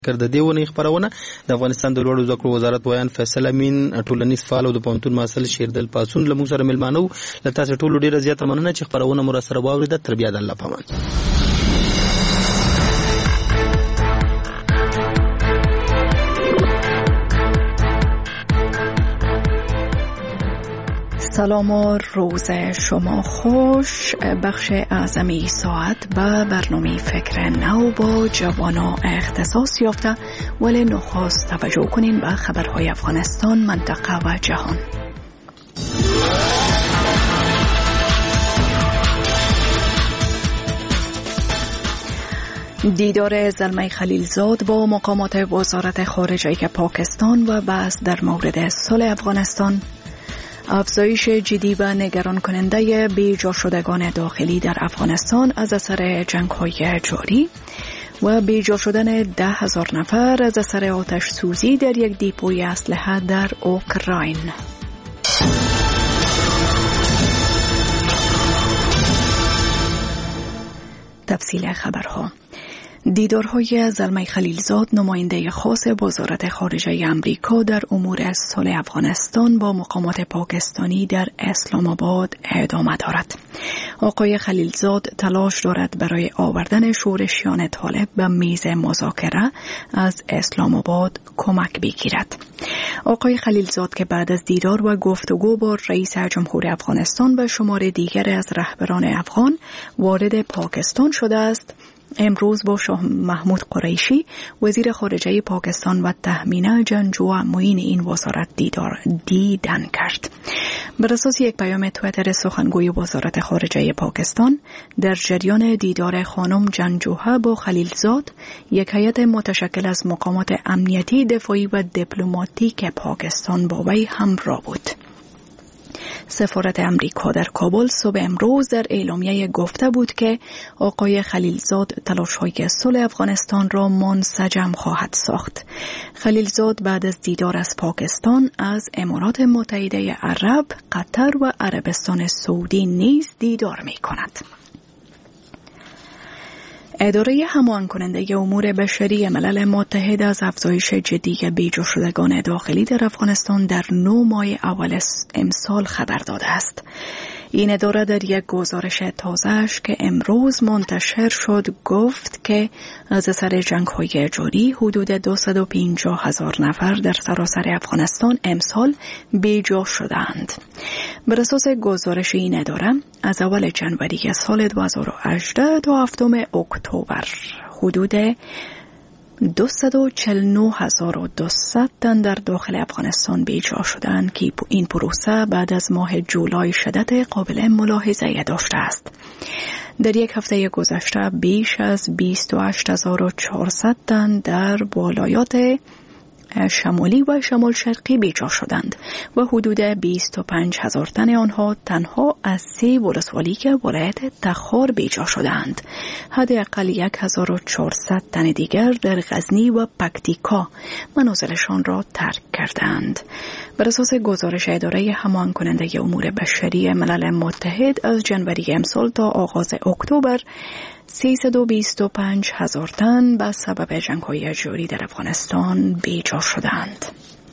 د دې ونې خبرونه د افغانستان د لوړو زده کړو وزارت ویان فیصل امین ټولنیز فعال او د پوهنتون محصل شیردل پاسون له موږ سره ملمانه و. له تاسو ټولو ډیره زیاته مننه چې خبرونه مو سره واورید. تر بیا د الله پامان. سلام و روز شما خوش. بخش اعظمی ساعت به برنامه فکر نو با جوانا اختصاص یافته، ولی نخست توجه کنیم به خبرهای افغانستان، منطقه و جهان. دیدار زلمه خلیلزاد با مقامات وزارت خارجه پاکستان و بحث در مورد صلح افغانستان، افزایش جدی و نگران کننده بیجا شدگان داخلی در افغانستان از اثر جنگ‌های جاری و بیجا شدن 10,000 نفر از اثر آتش سوزی در یک دیپوی اسلحه در اوکراین. تفصیل خبرها. دیدارهای زلمه خلیلزاد، نماینده خاص وزارت خارجه امریکا در امور صلح افغانستان با مقامات پاکستانی در اسلام آباد ادامه دارد. آقای خلیلزاد تلاش دارد برای آوردن شورشیان طالب به میز مذاکره از اسلام آباد کمک بگیرد. آقای خلیلزاد که بعد از دیدار و گفتگو با رئیس جمهور افغانستان و شمار دیگر از رهبران افغان وارد پاکستان شده است، امروز با شاه محمود قریشی وزیر خارجه پاکستان و تهمینه جنگجو معین این وزارت دیدن کرد. بر اساس یک پیام توییتر سخنگوی وزارت خارجه پاکستان، در جریان دیدار خانم جنگجوها با خلیلزاد، یک هیئت متشکل از مقامات امنیتی، دفاعی و دیپلماتیک پاکستان با وی همراه بود. سفارت امریکا در کابل صبح امروز در اعلامیه گفته بود که آقای خلیلزاد تلاش‌های صلح افغانستان را منسجم خواهد ساخت. خلیلزاد بعد از دیدار از پاکستان از امارات متحده عرب، قطر و عربستان سعودی نیز دیدار می‌کند. اداره هماهنگ کننده امور بشری ملل متحد از افزایش جدی بیجا شدگان داخلی در افغانستان در 9 ماه اول امسال خبر داده است. این اداره در یک گزارش تازه‌اش که امروز منتشر شد گفت که از اثر جنگ‌های جاری حدود 250,000 نفر در سراسر افغانستان امسال بیجا شدند. بر اساس گزارش این اداره، از اول جنوری سال 2018 تا 7 اکتبر حدود 249,200 تن در داخل افغانستان بیجا شدند که این پروسه بعد از ماه جولای شدت قابل ملاحظه داشته است. در یک هفته گذشته بیش از 28,400 تن در ولایات شمالی و شمال شرقی بیجا شدند و حدود 25,000 تن آنها تنها از 3 ولسوالی که ولایت تخار بیجا شدند. حداقل 1,400 تن دیگر در غزنی و پکتیکا منازلشان را ترک کردند. بر اساس گزارش اداره هماهنگ کننده امور بشری ملل متحد، از جنوری امسال تا آغاز اکتبر 325,000 تن به سبب جنگ‌های جاری در افغانستان بیجا شدند.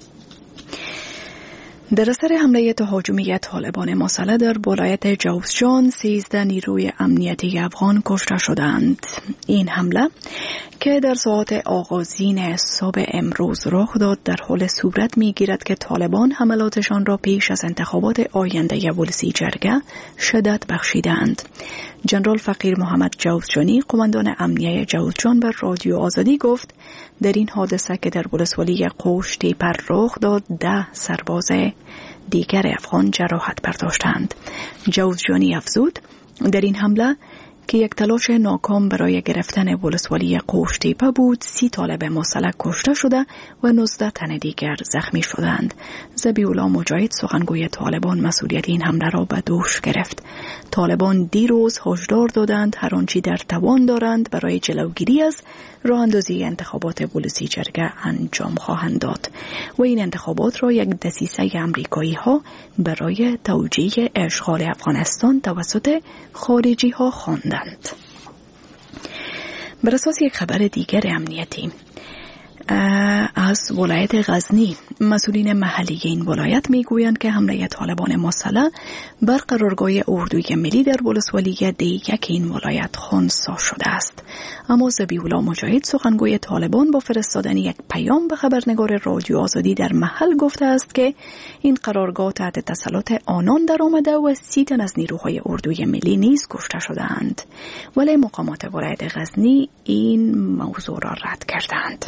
در اثر حمله تهاجمی طالبان مسلح در ولایت جوزجان 13 نیروی امنیتی افغان کشته شدند. این حمله که در ساعات آغازین صبح امروز رخ داد در حال صورت می‌گیرد که طالبان حملاتشان را پیش از انتخابات آینده ولسیجرگه شدت بخشیدند. جنرال فقیر محمد جوزجانی، قماندان امنیه جوزجان، بر رادیو آزادی گفت در این حادثه که در ولسوالی قوشتی پر رخ داد 10 سرباز دیگر افغان جراحت برداشتند. جوزجانی افزود در این حمله که یک تلاش ناکام برای گرفتن ولسوالی قوشتیپه بود، 30 طالب مسلح کشته شده و 19 تن دیگر زخمی شدند. ذبیح‌الله مجاهد، سخنگوی طالبان، مسئولیت این حمله را به دوش گرفت. طالبان دیروز هشدار دادند هر آنچه در توان دارند برای جلوگیری از راه اندازی انتخابات ولسیجرگه انجام خواهند داد و این انتخابات را یک دسیسه امریکایی ها برای توجیه اشغال افغانستان توسط خارجی ها خواندند. بر اساس یک خبر دیگر امنیتی، از ولایت غزنی، مسئولین محلی این ولایت میگویند که حمله طالبان مسلح بر قرارگاه اردوی ملی در ولسوالی دیگه که این ولایت خنثی شده است. اما ذبیح‌الله مجاهد، سخنگوی طالبان، با فرستادن یک پیام به خبرنگار رادیو آزادی در محل گفته است که این قرارگاه تحت تسلط آنان در آمده و 30 تن از نیروهای اردوی ملی نیز کشته شدند، ولی مقامات ولایت غزنی این موضوع را رد کردند.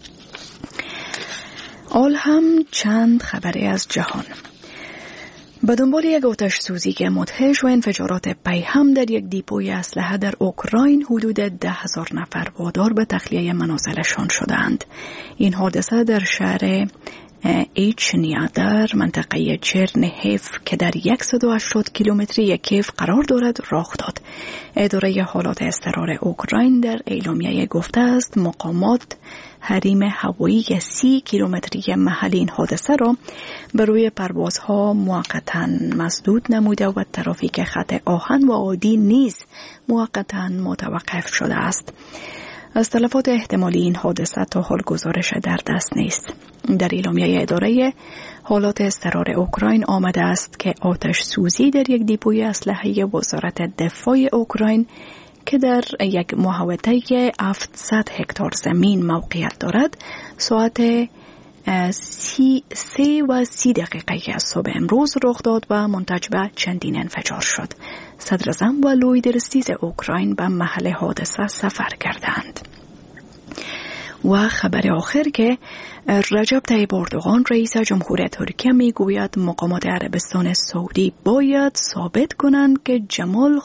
آل هم چند خبری از جهان. به دنبال یک آتش سوزی که مدهش و انفجارات پیهم در یک دیپوی اسلحه در اوکراین، حدود 10,000 نفر وادار به تخلیه منازلشان شدند. این حادثه در شهر ایچنیا در منطقه چرنهیف که در 180 کیلومتری کیف قرار دارد رخ داد. اداره حالات اضطرار اوکراین در اعلامیه گفته است مقامات حریم هوایی 30 کیلومتری محل این حادثه را به روی پروازها موقتا مسدود نموده و ترافیک خط آهن و عادی نیز موقتا متوقف شده است. از تلفات احتمالی این حادثه تا حال گزارش در دست نیست. در اعلامیه اداره حالات اضطرار اوکراین آمده است که آتش سوزی در یک دیپوی اسلحه وزارت دفاع اوکراین که در یک محوطه 700 هکتار زمین موقعیت دارد، ساعت 3:30 از صبح امروز رخ داد و منتج به چندین انفجار شد. صدراعظم ولادیمیر زلنسکی اوکراین به محل حادثه سفر کردند. و خبر آخر که رجب طیب اردوغان رئیس جمهور ترکیه میگوید مقامات عربستان سعودی باید ثابت کنند که جمال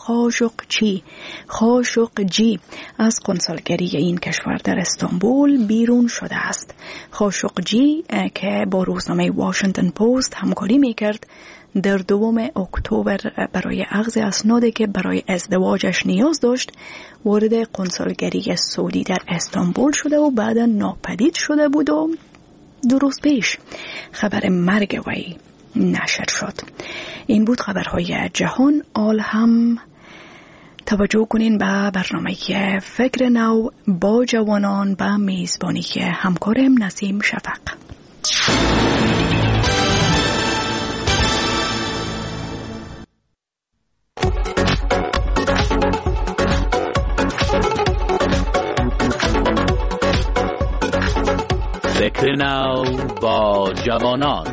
خاشقجی از قنصلگری این کشور در استانبول بیرون شده است. خاشقجی که با روزنامه واشنگتن پست همکاری میکرد، در 2 اکتبر برای اخذ اسنادی که برای ازدواجش نیاز داشت وارد قنصلگری سعودی در استانبول شده و بعدا ناپدید شده بود و 2 روز پیش خبر مرگ وی نشر شد. این بود خبرهای جهان. آل هم توجه کنین به برنامه فکر نو با جوانان به میزبانی همکارم نسیم شفق. فکر نو با جوانان.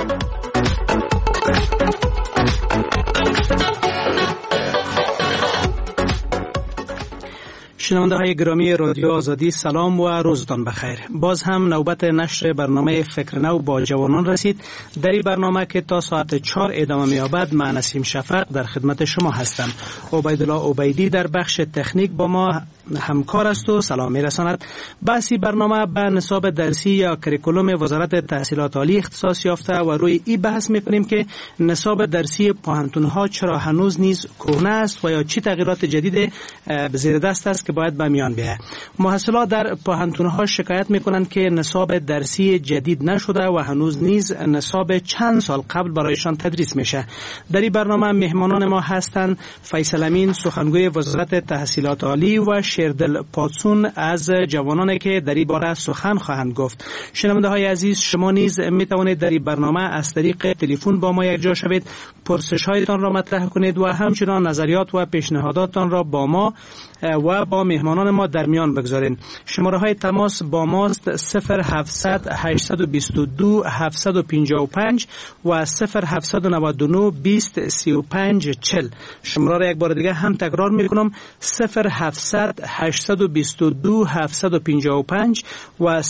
شنونده های گرامی رادیو آزادی، سلام و روزتان بخیر. باز هم نوبت نشر برنامه فکر نو با جوانان رسید. در این برنامه که تا ساعت 4 ادامه می‌یابد، من نسیم شفق در خدمت شما هستم. عبیدالله عبیدی در بخش تکنیک با ما همکار است و سلام میرساند. بحثی برنامه به نصاب درسی یا کریکولوم وزارت تحصیلات عالی اختصاص یافته و روی این بحث می‌کنیم که نصاب درسی پوهنتون‌ها چرا هنوز نیز کهنه است و یا چه تغییرات جدید زیر دست است که باید به میان بیاید. محصلا در پوهنتون‌ها شکایت می‌کنند که نصاب درسی جدید نشده و هنوز نیز نصاب چند سال قبل برایشان تدریس میشه. در این برنامه مهمانان ما هستند فیصل امین، سخنگوی وزارت تحصیلات عالی، و شیردل پاتسون از جوانانی که در این باره سخن خواهند گفت. شنونده های عزیز، شما نیز می توانید در این برنامه از طریق تلفن با ما یک جا شوید، پرسش هایتان را مطرح کنید و همچنان نظریات و پیشنهاداتتان را با ما و با مهمانان ما در میان بگذارید. شماره های تماس با ماست 0700 822 755 و 0799 20 35 40. شماره را یک بار دیگه هم تکرار میکنم: 0700 822 755 و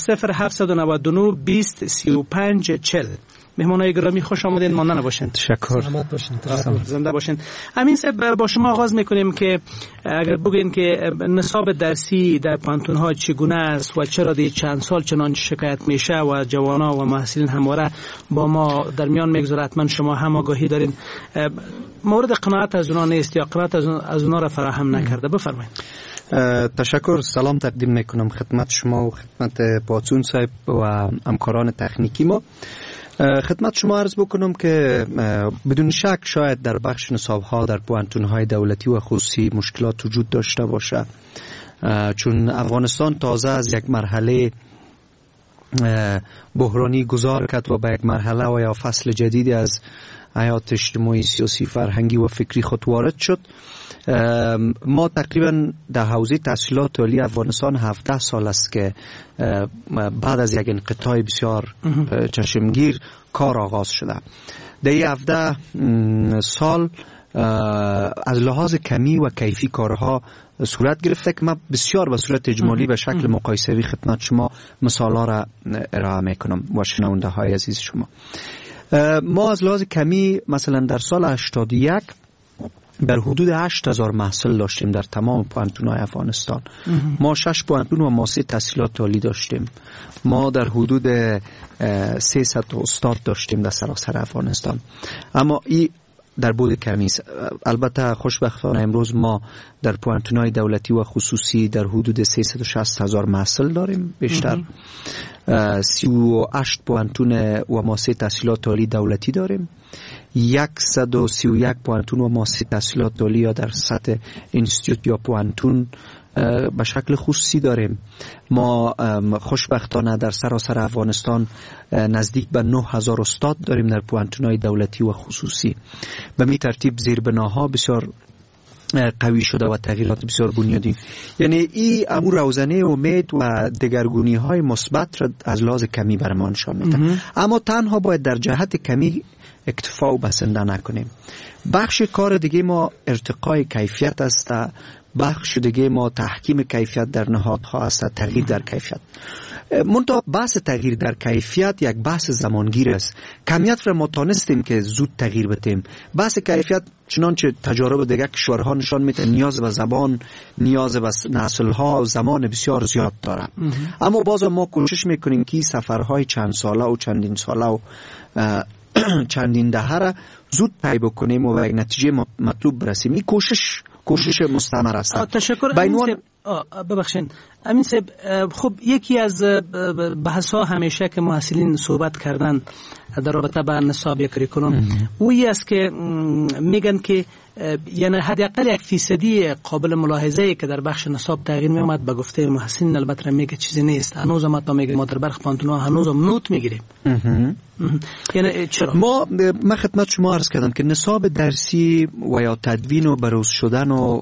0799 20 35 40. مهمانای گرامی خوش آمدید، ماندن باشین. تشکر. سلامت باشین. زنده باشین. امین صاحب، با شما آغاز میکنیم که اگر بگین که نصاب درسی در پوهنتون‌ها چگونه است و چرا دی چند سال چنان شکایت میشه و جوانا و محصلین همواره با ما در میان میگذاره، حتما شما هم آگاهی دارین. مورد قناعت از اونا نیست یا قناعت از اونا را فراهم نکرده؟ بفرمایید. تشکر. سلام تقدیم میکنم خدمت شما و خدمت پاتسون صاحب و همکاران تکنیکی ما. خدمت شما عرض بکنم که بدون شک شاید در بخش نصاب‌ها در پوهنتون‌های دولتی و خصوصی مشکلات وجود داشته باشه، چون افغانستان تازه از یک مرحله بحرانی گذار کرد و به یک مرحله و یا فصل جدیدی از حیات اجتماعی، سیاسی، فرهنگی و فکری خود وارد شد. ما تقریبا در حوزه تحصیلات عالی افغانستان 17 سال است که بعد از یک انقطاع بسیار چشمگیر کار آغاز شده. در این 17 سال از لحاظ کمی و کیفی کارها صورت گرفته که من بسیار به صورت اجمالی به شکل مقایسوی خدمت شما مثال‌ها را ارائه میکنم و شنونده های عزیز شما. ما از لحاظ کمی مثلا در سال 81 در حدود 8000 محصل داشتیم در تمام پوانتون‌های افغانستان. ما 6 پوانتون و مؤسسه تحصیلات عالی داشتیم. ما در حدود 300 استاد داشتیم در سراسر افغانستان. اما این در بود کمی است. البته خوشبختانه امروز ما در پوانتون‌های دولتی و خصوصی در حدود 360,000 محصل داریم بیشتر. 38 پوانتون و مؤسسه تحصیلات عالی دولتی داریم. 131 پوانتون و مؤسسه تحصیلات عالی یا در سطح اینستیتوت یا پوانتون به شکل خصوصی داریم. ما خوشبختانه در سراسر افغانستان نزدیک به 9000 استاد داریم در پوانتون‌های دولتی و خصوصی. به می ترتیب زیربناها بسیار قوی شده و تغییرات بسیار بنیادی. یعنی این امور روزنه امید و دگرگونی های مثبت را از لحاظ کمی برمان نشان میده. اما تنها باید در جهت کمی اکتفا و بسنده نکنیم. بخش کار دیگه ما ارتقای کیفیت است، بخش دیگه ما تحکیم کیفیت در نهادها است، تغییر در کیفیت. منتها بحث تغییر در کیفیت یک بحث زمانگیر است. کمیت را ما تانستیم که زود تغییر بدیم. بحث کیفیت چنانچه تجارب دیگر کشورها نشان میده نیاز به زبان، نیاز به نسل‌ها زمان بسیار زیاد داره. اما باز ما کوشش میکنیم که سفرهای چند ساله و چندین ساله و چندین دهه را زود طی بکنیم و به یک نتیجه مطلوب برسیم. این کوشش مستمر است. تشکر. ببخشید امین صاحب، خب یکی از بحث‌ها همیشه که محصلین صحبت کردن در رابطه با نصاب یک کریکولوم وی است که میگن که یعنی حداقل 1% قابل ملاحظه‌ای که در بخش نصاب تغییر می‌آمد به گفته محصلین البته میگه چیزی نیست. هنوز هم تا میگه ما در برخ پانتون‌ها هنوز هم نوت میگیریم. یعنی چرا؟ من خدمت شما عرض کردم که نصاب درسی و یا تدوین و بروز شدن و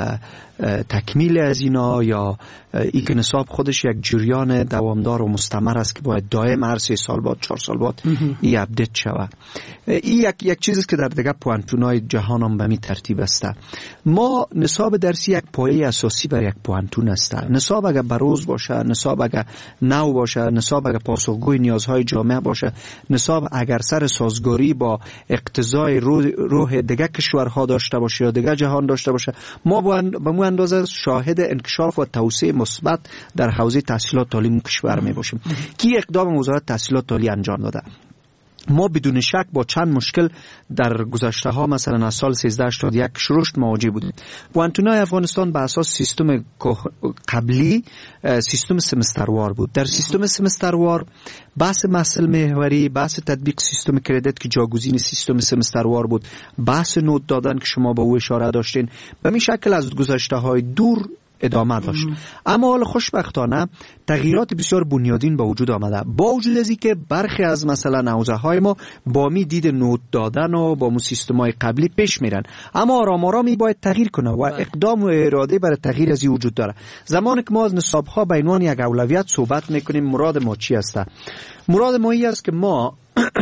تکمیل از اینا یا این که نصاب خودش یک جریان دوامدار و مستمر است که باید دائم هر 3 سال بعد 4 سال بعد این اپدیت شود. این یک چیزی که در دیگه پوانتون‌های جهان هم به می ترتیب است. ما نصاب درسی یک پایه اساسی بر یک پوانتون است. نصاب اگر بروز باشه، نصاب اگر نو باشه، نصاب اگر پاسخگوی نیازهای جامعه باشه، نصاب اگر سر سازگاری با اقتضای روح دیگه کشورها داشته باشه یا دیگه جهان داشته باشه، ما به مو اندازه شاهد انکشاف و توسعه مثبت در حوزه تحصیلات عالی کشور می باشیم. کی اقدام وزارت تحصیلات عالی انجام داده؟ ما بدون شک با چند مشکل در گذشته ها مثلا از سال 1381 شروع مواجه بودیم. پوانتون‌های افغانستان به اساس سیستم قبلی سیستم سمستروار بود. در سیستم سمستروار بحث محصل محوری، بحث تطبیق سیستم کردیت که جاگزین سیستم سمستروار بود، بحث نوت دادن که شما به او اشاره داشتین، به این شکل از گذشته های دور ادامه داشت. اما حال خوشبختانه تغییرات بسیار بنیادین به وجود آمده. با وجود از اینکه برخی از مثلا حوزه های ما با می دید نوت دادن و با سیستم های قبلی پیش میرن، اما آرام آرام باید تغییر کنه و اقدام و اراده برای تغییر از این وجود داره. زمانی که ما از نصاب ها به عنوان یک اولویت صحبت میکنیم، مراد ما چی است؟ مراد ما این است که ما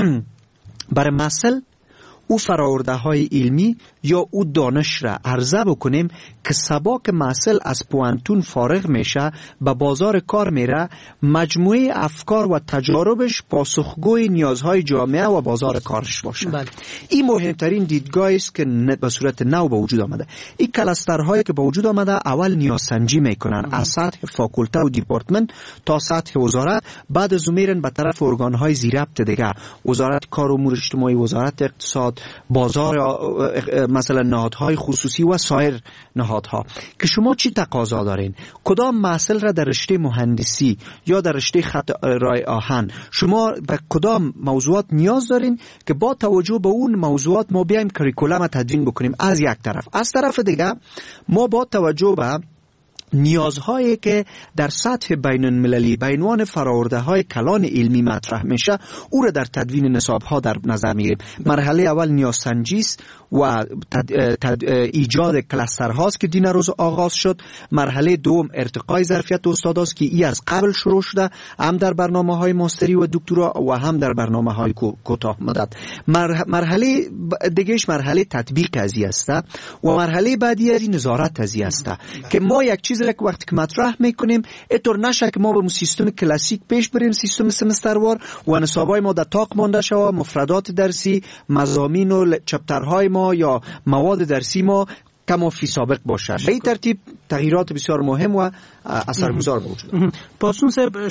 برای محصل او فراورده های علمی یا او دانش را عرضه بکنیم که سبا که محصل از پوانتون فارغ میشه به بازار کار میره، مجموعه افکار و تجاربش پاسخگوی نیازهای جامعه و بازار کارش باشه. این مهمترین دیدگاهی است که به صورت نو به وجود آمده. این کلاسترهایی که به وجود آمده اول نیازسنجی میکنن از سطح فاکولته و دیپارتمنت تا سطح وزارت، بعد از میرن به طرف ارگانهای زیربط دیگه، وزارت کار و امور اجتماعی، وزارت اقتصاد، بازار مثلا نهادهای خصوصی و سایر نهادها که شما چی تقاضا دارین، کدام محصل را در رشته مهندسی یا در رشته خط رای آهن شما به کدام موضوعات نیاز دارین که با توجه به اون موضوعات ما بیایم کریکولم تدوین بکنیم. از یک طرف، از طرف دیگه ما با توجه به نیازهایی که در سطح بین المللی به عنوان فراورده های کلان علمی مطرح میشه او را در تدوین نصاب ها در نظر میگیریم. مرحله اول نیازسنجی است و ایجاد کلاستر هاست که دین روز آغاز شد. مرحله دوم ارتقای ظرفیت استاداست که ای از قبل شروع شده، هم در برنامه های ماستری و دکترا و هم در برنامه های کوتاه مدت. مرحله دیگهش مرحله تطبیق ازی است و مرحله بعدی از نظارت ازی است که ما یک چیز را که وقتی که مطرح میکنیم اینطور نشه که ما به سیستم کلاسیک پیش بریم، سیستم سمستروار و نصابای ما در تاق مانده شود، مفردات درسی، مضامین و چپترهای ما یا مواد درسی ما کما فی سابق باشه. به این ترتیب تغییرات بسیار مهم و اثرگذار وجود. پاسون صاحب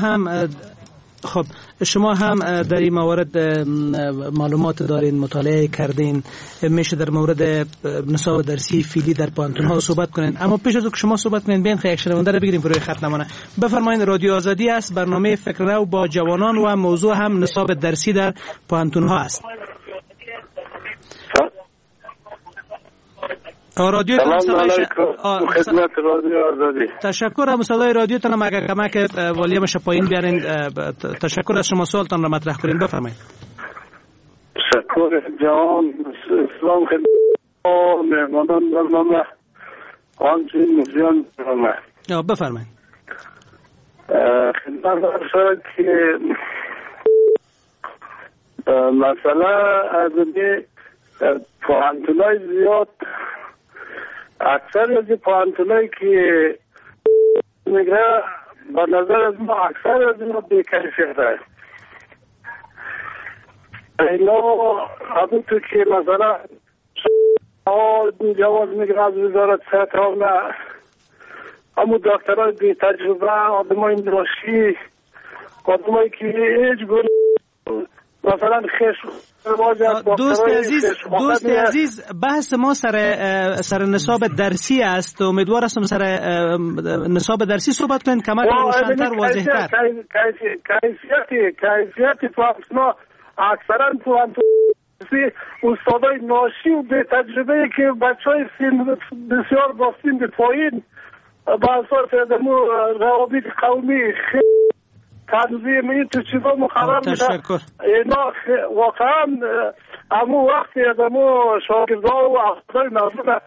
شما هم در این موارد معلومات دارین، مطالعه کردین، میشه در مورد نصاب درسی فعلی در پانتون ها صحبت کنین. اما پیش از او که شما صحبت کنین بین یک شنونده رو بگیریم روی خط نمونه. بفرمایید. رادیو آزادی است، برنامه فکر نو با جوانان و موضوع هم نصاب درسی در پانتون ها است. رادیو سلام علیکم. خدمت رادیو آزادی. تشکر از صدای رادیو تان. اگر کمک والیومش پایین بیارین. تشکر از شما. سوالتان را مطرح کنین. بفرمایید. تشکر جان. اسلام خدمت مهمانان برنامه همچنین مفیان برنامه. بفرمایید. خدمت ارشد که مسئله از پوانتونای زیاد اکثر از پوانتونایی که میگه به نظر از ما اکثر از ما بی‌کیفیت است. اینا همونطور که مثلا جواز میگه از وزارت صحت نه، همون دکترهای بی تجربه، آدمای ناشی، آدمایی که هیچ گونه مثلا دوست عزیز بحث ما سر نصاب درسی است. امیدوار هستم سر نصاب درسی صحبت کنید کمک روشن‌تر واضح‌تر. کیفیت پاسما اکثرا پوانتونسی استادای ناشی و بی تجربه که بچهای سن بسیار با سن پایین با اساس روابط قومی تنظیم این تو چیزا مخرب میشه. اینا واقعا امو وقتی از امو شاگرده و افضای مردم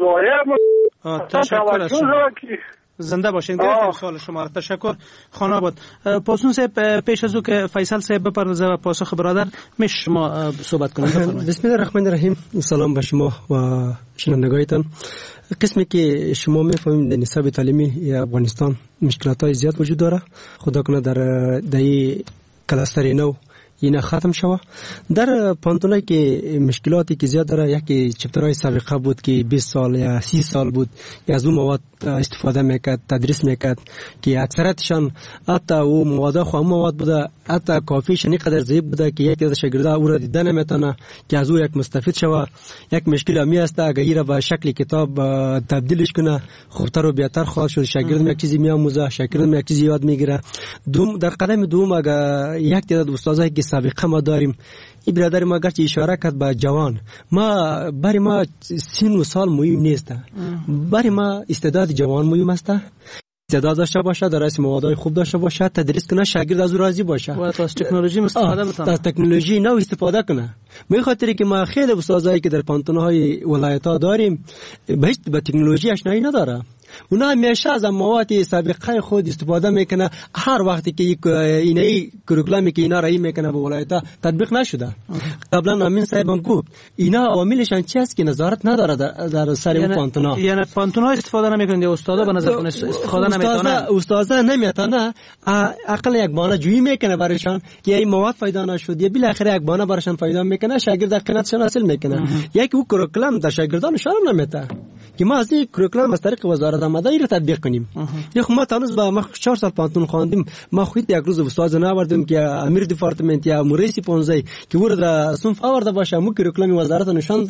ظاهر تشکر از شما. زنده باشین. گرفتیم سوال شما. تشکر. خانه بود. پاسون صاحب پیش از او که فیصل صاحب بپردازه و پاسخ برادر میشه شما صحبت کنید. بسم الله الرحمن الرحیم. سلام به شما و شنوندگانتان. قسمی که شما میفهمید در نصاب تعلیمی افغانستان مشکلات های زیاد وجود داره. خدا کنه در دهه کلاستر نو اینا ختم شوه. در پانتونایی که مشکلاتی که زیاد داره، یکی چپترهای سابقه بود که 20 سال یا 30 سال بود که از اون مواد استفاده میکرد، تدریس میکرد که اکثرتشان حتی او مواد خو مواد بوده، حتی کافیش اینقدر ضعیف بوده که یکی از شاگردها او را دیدن نمیتونه که از او یک مستفید شوه. یک مشکل امی است اگر ایرا به شکل کتاب تبدیلش کنه خوبتر و بهتر خواهد شد. شاگرد یک چیزی میآموزه، شاگرد یک چیزی یاد میگیره. در قدم دوم اگر یک تعداد استادایی که سابقه ما داریم، این برادر ما گرچه اشاره کرد به جوان، ما برای ما سن و سال مهم نیست، برای ما استعداد جوان مهم است. استعداد داشته باشه، درس موادهای خوب داشته باشه، تدریس کنه، شاگرد از راضی باشه و از تکنولوژی استفاده بکنه، از تکنولوژی نو استفاده کنه. به خاطر که ما خیلی استادایی که در پانتون‌های ولایت‌ها داریم به تکنولوژی آشنایی نداره. اونا همیشه از مواد سابقه خود استفاده میکنه. هر وقتی که اینای کریکولامی که اینا رای میکنه به ولایت‌ها تطبیق نشده. قبلا امین صاحب هم گفت اینا عواملشان چی است که نظارت نداره در سر اون پانتون‌ها. یعنی پانتون‌ها استفاده نمیکنه، استادا به نظر استفاده نمیکنه. استادا نمیتونه عقل یک بهانه جویی میکنه برایشان که این مواد پیدا نشد، یا بالاخره یک بهانه برایشان پیدا میکنه، شاگرد قناعتشان حاصل میکنه. یک او کریکولم در شاگردانشان نمیته که ما از این کریکولم از طریق وزارت آماده را تطبیق کنیم. یک ما تانوز با ما 4 سال پانتون خواندیم، ما خودت یک روز استاد ناوردیم که امیر دپارتمنت یا مریسی پونزی که ورد در صنف آورده باشه، مو کریکولم وزارت نشان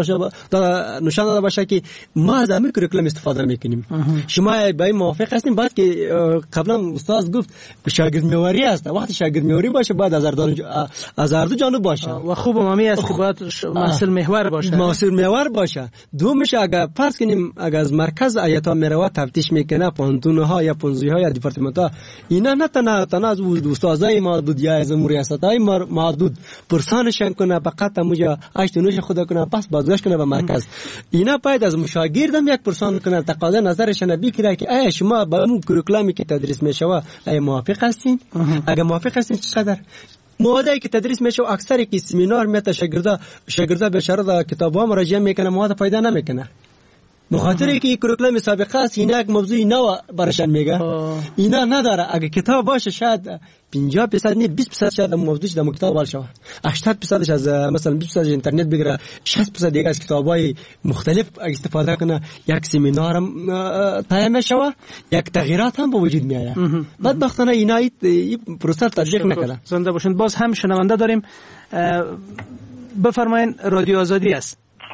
داده باشه که ما از همین کریکولم استفاده میکنیم. شما با این موافق هستین؟ بعد که قبلا استاد گفت شاگرد میواری است، وقتی شاگرد میواری باشه بعد از هر دو جانب باشه و خوب مامی است که باید محصول محور باشه. محصول محور باشه. دومش اگر فرض کنیم اگر از مرکز ایتا میره تفتیش میکنه پانتون ها یا پونزی ها یا دیپارتمنت ها، اینا نه تنها از استادای محدود یا از ریاست های محدود پرسانشان کنه فقط موجا اشتونوش خدا کنه پس بازگشت کنه به مرکز. اینا باید از مشاگردم یک پرسان کنه تقاضا نظرشان بگیره که آیا شما با اون کریکولامی که تدریس میشه آیا موافق هستین؟ اگر موافق هستین چقدر موادی که تدریس میشه اکثر کی سمینار میته شاگردا به شرط کتابا مراجعه میکنه مواد پیدا نمیکنه. مخاطره که کریکولم سابقه است اینا یک موضوع نو برشان میگه اینا نداره. اگه کتاب باشه شاید 50% نه 20% شاید موضوعش در کتاب باشه، 80% از مثلا 20% اینترنت بگیره، 60% دیگه از کتابای مختلف استفاده کنه. یک سمینار هم تایم میشه، یک تغییرات هم به وجود میاد. بدبختانه اینا این پروسه تطبیق نکنه. زنده باشین. باز هم شنونده داریم. بفرمایید رادیو آزادی است.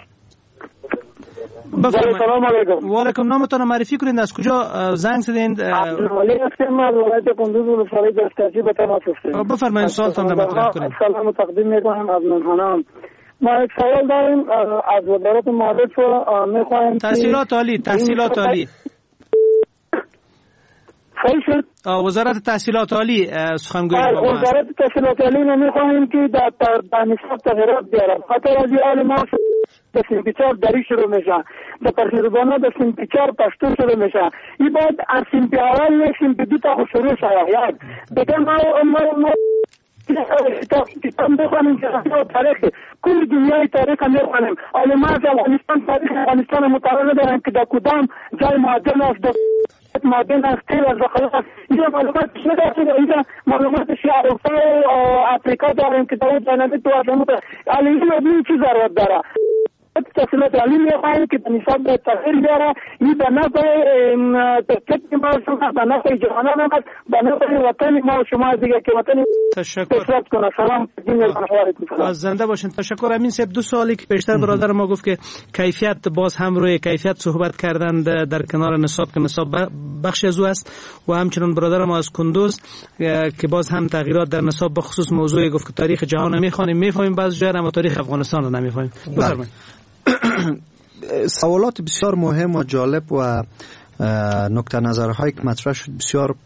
سلام علیکم. و علیکم. نامتون معرفی کنید، از کجا زنگ زدید؟ عبدالمالک هستم از ولایت کندوز ولسوالی دسترسی به تماس هستم. بفرمایید سوالتون رو مطرح کنید. سلام تقدیم میکنم از مهمانان. ما یک سوال داریم از وزارت معارف میخوایم تحصیلات عالی وزارت تحصیلات عالی سخنگوی وزارت تحصیلات عالی میخوایم که در نصاب تغییرات بیاره. خاطر از این ما به سیمپیچار دری شروع میشه، به تقریبانا به سیمپیچار پشتو شروع میشه. این باید از سیمپی اول نه سیمپی دو تا شروع شد. دیگه ما کتاب بخوانیم که تاریخ کل دنیای تاریخ هم میخوانیم. حالا ما از تاریخ افغانستان مطالعه داریم که در کدام جای معدن است، معدن است، تیل است، خلاص اینجا معلومات نداره. اینجا معلومات اروپا و افریقا داریم که در جنوبی تو آسمون حالا این چی ضرورت داره؟ تحصیلات عالی میخواهیم که نصاب به تغییر بیاره. این به نفع تکنیک ما شما، به نفع جوانان ما، به نفع وطن ما شما دیگه که وطن پیشرفت کنه. سلام. از زنده باشین. تشکر. امین صاحب دو سوالی که پیشتر برادر ما گفت که کیفیت، باز هم روی کیفیت صحبت کردن در کنار نصاب که نصاب بخش از او است، و همچنین برادر ما از کندوز که باز هم تغییرات در نصاب به خصوص موضوعی گفت که تاریخ جهان میخوانیم بعضی جا اما تاریخ افغانستان رو نمیخوانیم. بفرمایید. سوالات بسیار مهم و جالب و نکته نظرهایی که مطرح شد بسیار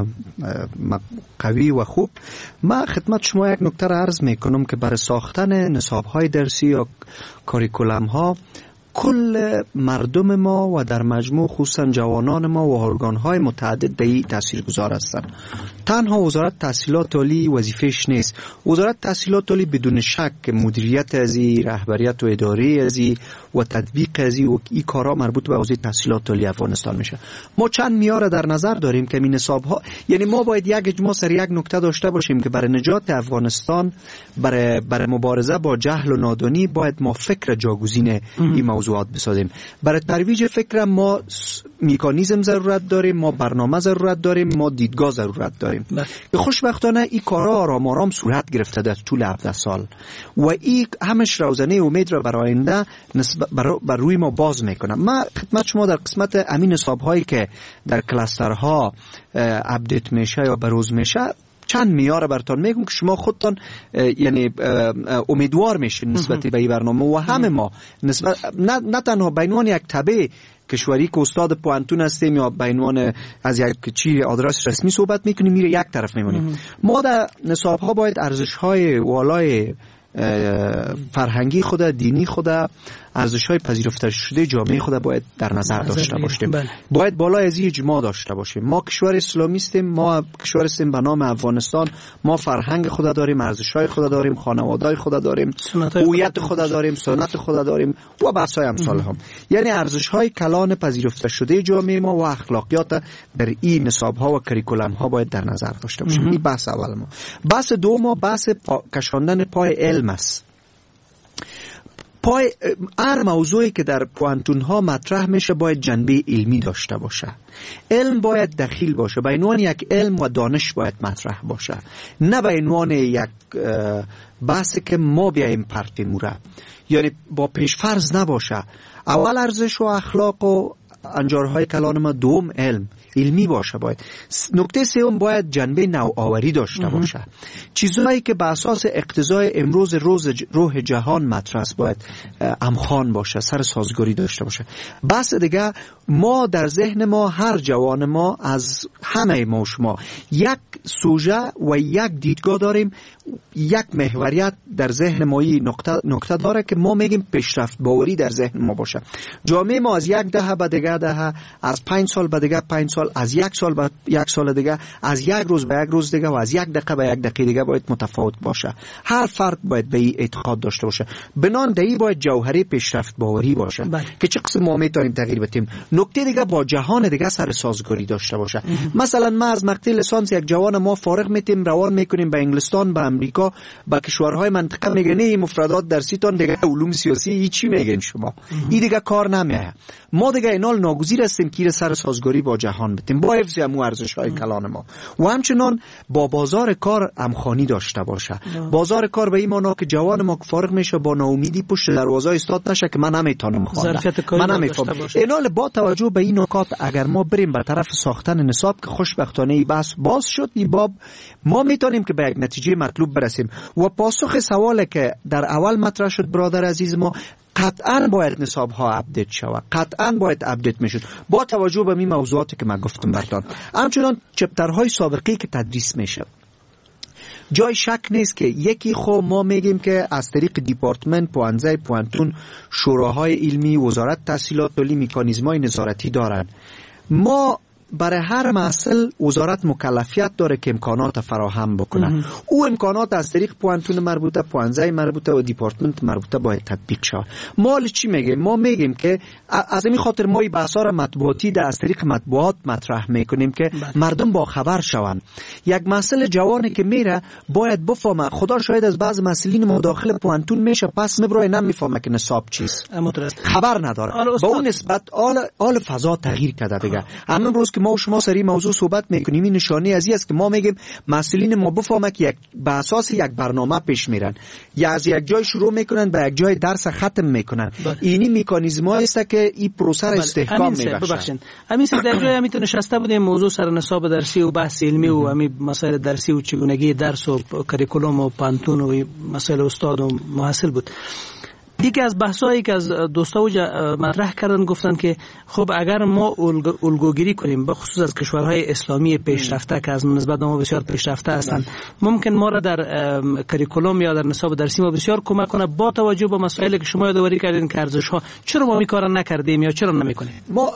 قوی و خوب. من خدمت شما یک نکته را عرض میکنم که برای ساختن نصاب‌های درسی یا کاریکولم ها کل مردم ما و در مجموع خصوصا جوانان ما و ارگان‌های متعدد به این تاثیرگذار هستند. تنها وزارت تحصیلات عالی وظیفه‌اش نیست. وزارت تحصیلات عالی بدون شک مدیریت ازی، رهبریت و اداره ازی و تطبیق ازی و این کارا مربوط به حوزه تحصیلات عالی افغانستان میشه. ما چند معیار در نظر داریم که این نصاب‌ها، یعنی ما باید یک اجماع سر یک نکته داشته باشیم که برای نجات افغانستان، برای مبارزه با جهل و نادانی باید ما فکر جاگزین این موضوعات بسازیم. برای ترویج فکر ما مکانیزم ضرورت داریم، ما برنامه ضرورت داریم، ما دیدگاه ضرورت داریم. که خوشبختانه این کارا آرام آرام صورت گرفته در طول 17 سال و این همش روزنه امید را برای آینده بر روی ما باز میکنه. من خدمت شما در قسمت امین حساب‌هایی که در کلاسترها اپدیت میشه یا بروز میشه چند معیار براتون میگم که شما خودتان یعنی امیدوار میشین نسبت به این برنامه و همه ما نسبت نه تنها به عنوان یک تبع کشوری که استاد پوانتون هستیم یا به عنوان از یک چی آدرس رسمی صحبت میکنیم میره یک طرف میمونیم. ما در نصاب‌ها باید ارزش‌های والای فرهنگی خود، دینی خود، ارزش‌های پذیرفته شده جامعه خود باید در نظر داشته باشیم. باید بالای از این اجماع داشته باشیم. ما کشور اسلامی هستیم، ما کشور هستیم به نام افغانستان، ما فرهنگ خود داریم، ارزش‌های خود داریم، خانواده‌های خود داریم، هویت خود داریم، سنت خود داریم و بسای امثال هم. یعنی ارزش‌های کلان پذیرفته شده جامعه ما و اخلاقیات در این نصاب‌ها و کریکولم‌ها باید در نظر داشته باشیم. این بحث اول ما. بحث دوم بحث کشاندن پای علم است. هر موضوعی که در پوانتون ها مطرح میشه باید جنبه علمی داشته باشه. علم باید دخیل باشه، به عنوان یک علم و دانش باید مطرح باشه، نه به عنوان یک بحثی که ما بیاییم پرتیم موره، یعنی با پیشفرض نباشه. اول ارزش و اخلاق و انجارهای کلان ما دوم علمی باشه. باید نکته سوم باید جنبه نوآوری داشته باشه. چیزهایی که به اساس اقتضای امروز روح جهان مطرح است باید امخوان باشه، سر سازگاری داشته باشه. بس دیگه ما در ذهن ما، هر جوان ما، از همه ما شما یک سوژه و یک دیدگاه داریم، یک محوریت در ذهن ما نقطه داره که ما میگیم پیشرفت باوری در ذهن ما باشه. جامعه ما از یک دهه به دیگه دهه، از 5 سال به دیگه 5 سال، از 1 سال به 1 سال دیگه، از 1 روز به 1 روز دیگه و از 1 دقیقه به 1 دقیقه دیگه باید متفاوت باشه. هر فرد باید به این اعتقاد داشته باشه. بنان دایی باید جوهره پیشرفت باوری باشه که چه قسم ما میتونیم تغییر بدیم. نکته دیگه با جهان دیگه سر سازگاری داشته باشه. مثلا ما از مقطع لیسانس یک جوان ما فارغ میتیم روان میکنیم به انگلستان، به امریکا، به کشورهای منطقه، میگن این مفردات درسی تان دیگه علوم سیاسی هیچی میگن شما، این دیگه کار نمیه. ما دیگه اینال ناگزیر هستیم که سر سازگاری با جهان بدیم با حفظ امو ارزش‌های کلان ما و همچنان با بازار کار همخوانی داشته باشه. بازار کار به این معنی که جوان ما فارغ میشه با ناامیدی پشت دروازه ایستاد نشه که من نمیتونم خواندن، من نمیفهمم. اینال با توجه به این نکات اگر ما بریم به طرف ساختن نصاب که خوشبختانه این بحث باز شد، این باب ما میتونیم که به یک نتیجه مطلوب برسیم. و پاسخ سوالی که در اول مطرح شد برادر عزیز ما، قطعاً باید نصاب ها اپدیت شود، قطعاً باید اپدیت میشد با توجه به این موضوعاتی که من گفتم براتون. همچنان چپترهای سابقی که تدریس میشه، جای شک نیست که یکی خو ما میگیم که از طریق دیپارتمنت، پوانزه، پوانتون، شوراهای علمی، وزارت تحصیلات عالی مکانیزم‌های نظارتی دارن. ما برای هر محصل وزارت مکلفیت داره که امکانات فراهم بکنه. او امکانات از طریق پوانتون مربوطه، پوانزه مربوطه و دیپارتمنت مربوطه باید تطبیق شود. ما چی میگیم؟ ما میگیم که از این خاطر ما این بحث‌ها مطبوعاتی از طریق مطبوعات مطرح میکنیم که مردم با خبر شون. یک محصل جوانی که میره باید بفهمه، خدا شاید از بعض مسئولین ما داخل پوانتون میشه پس میبره نمیفهمه که نصاب چیست، خبر نداره. با اون نسبت آل فضا تغییر کرده دیگه. امروز که ما و شما سری موضوع صحبت میکنیم، این نشانه از این است که ما میگیم مسئولین ما بفهمه که به اساس یک برنامه پیش میرن، یا از یک جای شروع میکنن به یک جای درس ختم میکنن. اینی مکانیزم‌ها است که این پروسه را استحکام میبخشن. همین سر در جای همین نشسته بودیم موضوع سر نصاب درسی و بحث علمی و همین مسائل درسی و چگونگی درس و کریکولوم و پانتون و مسائل استاد و محصل بود. یکی از بحثایی که از دوستا مطرح کردن گفتن که خب اگر ما الگوگیری کنیم به خصوص از کشورهای اسلامی پیشرفته که از نسبت ما بسیار پیشرفته هستند، ممکن ما را در کریکولوم یا در نصاب درسی ما بسیار کمک کنه با توجه به مسائلی که شما یادآوری کردین که ارزش‌ها چرا ما این کارا نکردیم یا چرا نمی‌کنیم. ما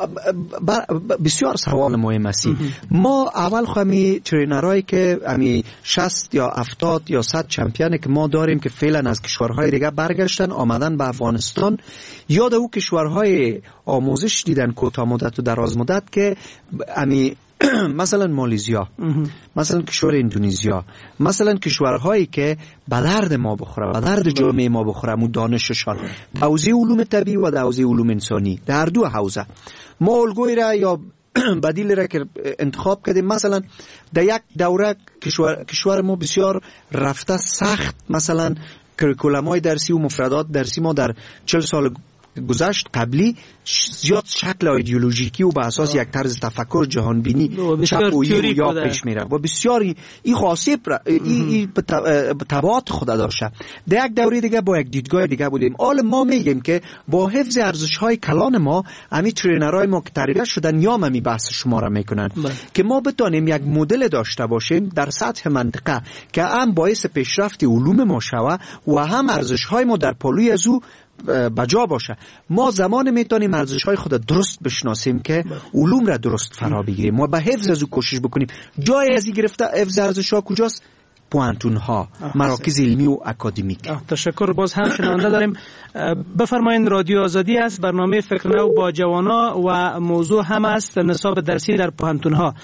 بسیار سوال مهم است. ما اول خمی ترینرایی که امی 60 یا 70 یا 100 چمپیونی که ما داریم که فعلا از کشورهای دیگه برگشتن آمدن به افغانستان، یاد او کشورهای آموزش دیدن کوتاه مدت و دراز مدت که امی مثلا مالیزیا، مثلا کشور اندونزیا، مثلا کشورهایی که به درد ما بخوره، به درد جامعه ما بخوره، مو دانششان حوزه علوم طبیعی و حوزه علوم انسانی، در دو حوزه ما الگوی را یا بدیل را که انتخاب کردیم. مثلا در یک دوره کشور ما بسیار رفته سخت، مثلا کریکولم‌های درسی و مفردات درسی ما در 40 سال گذشت قبلی زیاد شکل ایدئولوژیکی و به اساس یک طرز تفکر جهانبینی چپویی یا پیش میره و بسیار این خاصیت این تبعات خود داشته. در یک دوره دیگه با یک دیدگاه دیگه بودیم. حالا ما میگیم که با حفظ ارزش‌های کلان ما، امی ترینرهای ما که تربیت شدن یا می بحث شما را میکنن که ما بتونیم یک مدل داشته باشیم در سطح منطقه که هم باعث پیشرفت علوم ما شود و هم ارزش‌های ما در پالوی از او بجا باشه. ما زمان میتونیم ارزش‌های خود درست بشناسیم که علوم را درست فرا بگیریم و به حفظ از او کوشش بکنیم. جای از این گرفته حفظ ارزش‌ها کجاست؟ پوانتون ها، مراکز علمی و اکادمیک. تشکر. باز هم شنونده داریم. بفرمایید. رادیو آزادی است، برنامه فکر نو با جوانا و موضوع هم است نصاب درسی در پوانتون ها.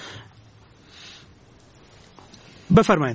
بفرمایید.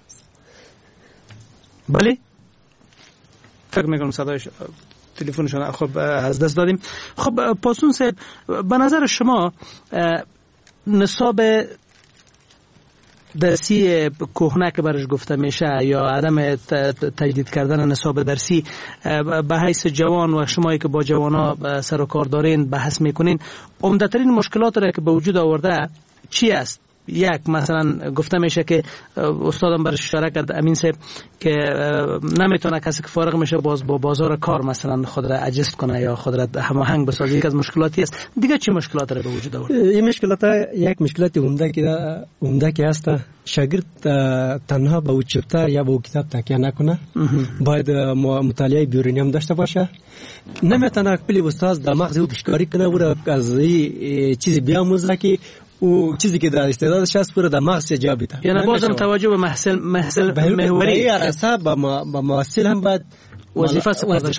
بله، فکر میکنم صدای تلفنشون خب از دست دادیم. خب پاسون صاحب، به نظر شما نصاب درسی کهنه که برش گفته میشه یا عدم تجدید کردن نصاب درسی به حیث جوان و شمایی که با جوانا سر و کار دارین بحث میکنین، عمده‌ترین مشکلات را که به وجود آورده چی است؟ یک مثلا گفته میشه که استادم برش اشاره کرد امین صاحب که نمیتونه کسی که فارغ میشه باز با بازار کار مثلا خود را اجست کنه یا خود را هماهنگ بسازه، یک از مشکلاتی است. دیگه چی مشکلات را به وجود آورد؟ این مشکلات یک مشکلات عمده که هست شاگرد تنها به چپتر یا به کتاب تکیه نکنه، باید مطالعه بیرونی هم داشته باشه. نمیتونه کلی استاد در مغز او پیشکاری کنه و از چیزی بیاموزه که او چیزی که در استعدادش هست پورا در مغز جا بیده. یعنی بازم توجه به محصل محوری حساب با محصل هم باید وظیفه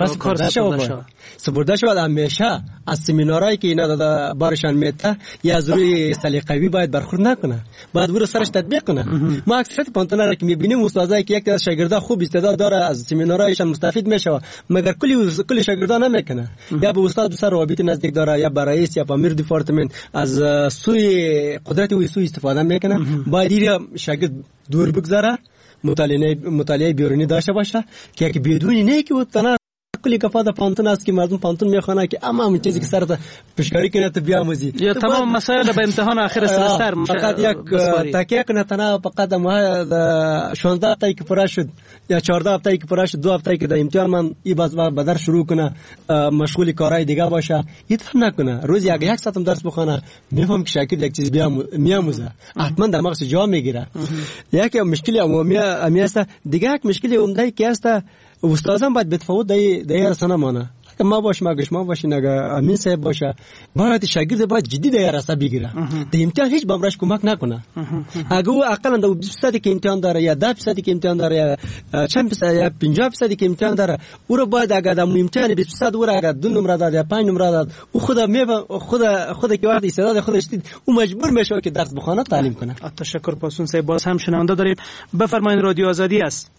سپرده شود. همیشه از سمینارهایی که اینا داده بارشان میته یا از روی سلیقه‌ای باید برخورد نکنه، باید برو سرش تطبیق کنه. ما اکثریت پانتونا را که میبینیم استادایی که یک از شاگردا خوب استعداد داره از سمینارهایشان مستفید میشه مگر کلی شاگردا نمیکنه، یا به استاد سر رابطه نزدیک داره یا با رئیس یا با امیر دیپارتمنت از سوی قدرت او سوی استفاده میکنه. باید این شاگرد دور بگذاره، مطالعه بیرونی داشته باشه که یک بدونی نه که وطنه کلی کفاده پانتون است که مردم پانتون میخوانه که اما همین چیزی که سرت پیشکاری کنه تو بیاموزی یا تمام مسائل به امتحان آخر سمستر فقط یک تکیه کنه تنها فقط ما 16 هفته که پورا شد یا 14 هفته که پورا شد 2 هفته که در امتحان من این باز بدر شروع کنه مشغول کارهای دیگه باشه، هیچ نکنه. روز یک ساعت هم درس بخونه میفهم که شاگرد یک چیز میاموزه حتما در مغز جا میگیره. یک مشکلی عمومی است. دیگه یک مشکلی عمده که است استادان باید بتفاوت در رسانه مانه. اگه ما باش ما باشین اگه امین صاحب باشه باید شاگرد باید جدی در رسانه بگیره، در امتحان هیچ بامرش کمک نکنه. اگه او اقلا در 20% که امتحان داره یا 10% که امتحان داره یا چند درصد یا 50% که امتحان داره، او رو باید اگه در امتحان 20% او را اگه 2 نمره داد یا 5 نمره داد، او خود که وقت استعداد خودش دید او مجبور میشه که درس بخونه تعلیم کنه. تشکر پاسون صاحب. باز هم شنونده داریم. بفرمایید، رادیو آزادی است.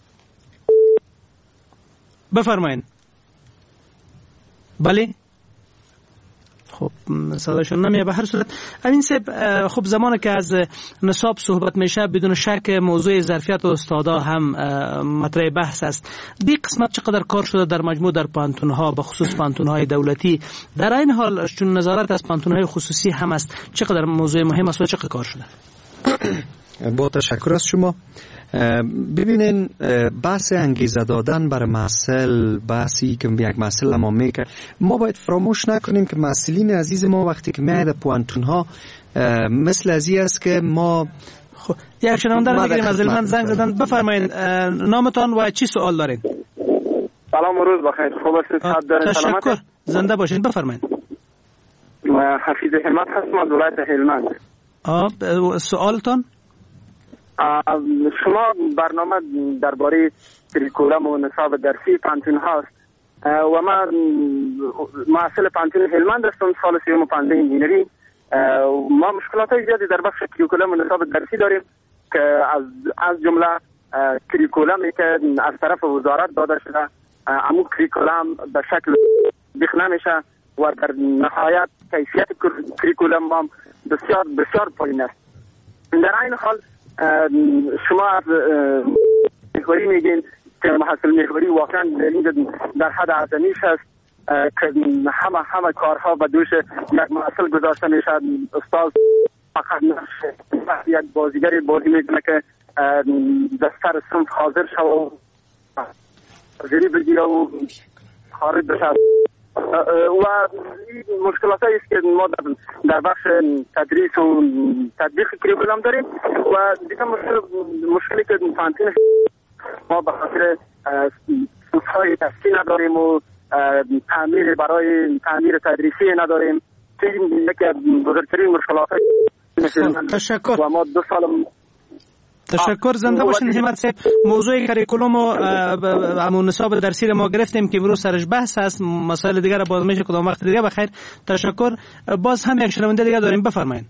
بفرمایید. بله. خب صداشون نمیاد. به هر صورت امین صاحب، خب زمانی که از نصاب صحبت میشه بدون شک موضوع ظرفیت استادا هم مطرح بحث است. دی قسمت چقدر کار شده در مجموع در پانتون‌ها به خصوص پانتون‌های دولتی، در این حال چون نظارت از پانتون‌های خصوصی هم است، چقدر موضوع مهم است و چقدر کار شده؟ با تشکر از شما. ببینین بحث انگیزه دادن برای محصل، بحثی که یک محصل ما میکنه، ما باید فراموش نکنیم که محصلین عزیز ما وقتی که میاد پوانتون ها مثل ازی است که ما یک شنونده رو میگیریم از علمان زنگ زدن. بفرمایید نامتان و چی سوال دارین؟ سلام و روز بخیر. خوب هستید؟ تشکر، زنده باشین. بفرمایید. حفیظ همت هستم از ولایت هلمند. سوالتان؟ شما برنامه درباره کریکولم و نصاب درسی پانتون هاست و من محصل پانتون هلمند هستم، سال 35 انجینری. ما مشکلات زیادی در بخش کریکولم و نصاب درسی داریم که از جمله کریکولمی که از طرف وزارت داده شده، همون کریکولم به شکل بیخ نمیشه و در نهایت کیفیت کریکولم هم بسیار بسیار پایین است. در این حال شما از محوری میگین که محصل محوری واقعا در حد اعظمیش هست که همه کارها به دوش یک محصل گذاشته میشه. استاد فقط یک بازیگری بازی میکنه که در سر صنف حاضر شد و حاضری بگیره و خارج بشه و مشکلات است که ما در بخش تدریس و تطبیق کریکولم داریم و دیگه مشکلی که پانتون ما به خاطر صفحای دستی نداریم و تعمیر برای تعمیر تدریسی نداریم که یکی از بزرگترین مشکلات تشکر و ما 2 سال تشکر. زنده باشین همت صاحب. موضوع کریکولوم و همون نصاب درسی رو ما گرفتیم که امروز سرش بحث هست، مسائل دیگر رو باز میشه کدام وقت دیگه. بخیر، تشکر. باز هم یک شنونده دیگه داریم. بفرمایید.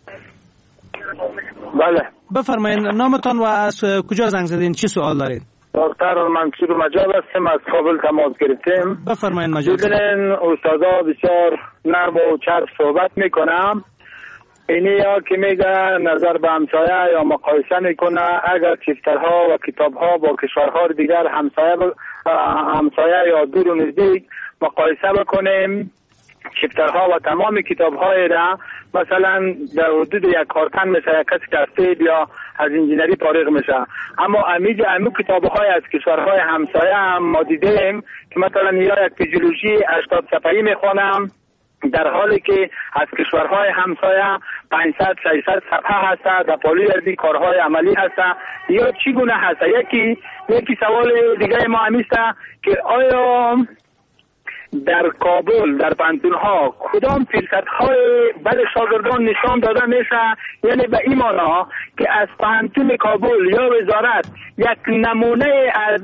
بله بفرمایید نامتان و از کجا زنگ زدین، چی سوال دارین؟ دکتر منصور مجاب هستم، از کابل تماس گرفتیم. بفرمایید مجاب. ببینین استادا بسیار نرم و چرب صحبت میکنم اینی یا که میگه نظر به همسایه یا مقایسه میکنه، اگر چفترها و کتابها با کشورها دیگر همسایه یا دور و نزدیک مقایسه بکنیم، چفترها و تمام کتابهای را مثلا در حدود یک کارتن مثل یک کسی کسته یا از انجینری فارغ میشه، اما امی کتابهای از کشورهای همسایه هم ما دیدیم که مثلا یا یک فیزیولوژی 80 صفحه‌ای میخوانم، در حالی که از کشورهای همسایه 500 600 صفحه هست، در پالوی ارزی کارهای عملی هست. یا چی گونه هست؟ یکی سوال دیگه ما همیسته که آیا در کابل در پانتونها کدام فرصت‌های برای شاگردان نشان داده میشه؟ یعنی به این معنا که از پانتون کابل یا وزارت یک نمونه از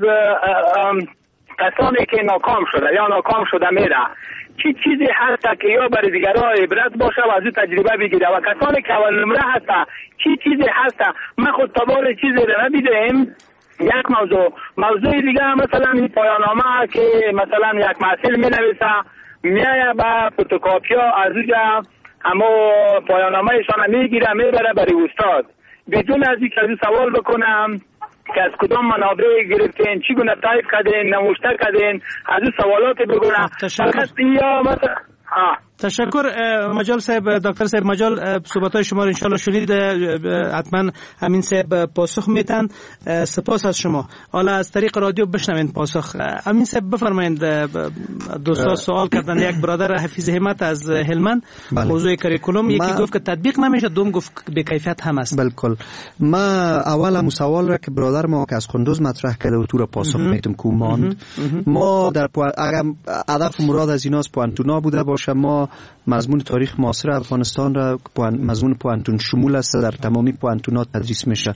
کسانی که ناکام شده یا ناکام شده میره، چی چیزی هست که یا برای دیگران عبرت باشه و از این تجربه بگیره، و کسانی که اول نمره هست چی چیزی هست؟ من خود تبار چیزی رو ندیدم. یک موضوع دیگه مثلا این پایان‌نامه که مثلا یک محصول می نویسه میایه با فوتوکاپیا از اونجا اما پایان‌نامه ایشان میگیره میبره برای استاد، بدون از اینکه از سوال بکنم که از کدام منابع گرفتین، چی گونه تایپ کردین، نموشته کردین، از این سوالات بگونم. فقط یا مثلا تشکر مجال صاحب. دکتر صاحب مجال صحبت‌های شما رو انشالله شنید، حتما همین صاحب پاسخ میتن. سپاس از شما. حالا از طریق رادیو بشنوین پاسخ. همین صاحب بفرمایید. دوستا سوال کردن، یک برادر حفیظ همت از هلمند موضوع کریکولوم، یکی گفت که تطبیق نمیشه، دوم گفت به کیفیت هم است. بالکل. ما اول هم سوال را که برادر ما که از قندوز مطرح کرده و تو را پاسخ میتم که ماند، ما در اگر هدف مراد از ایناست پوانتونا بوده باشه، ما مضمون تاریخ معاصر افغانستان را مضمون پوانتون شمول است، در تمامی پوانتونا تدریس میشه،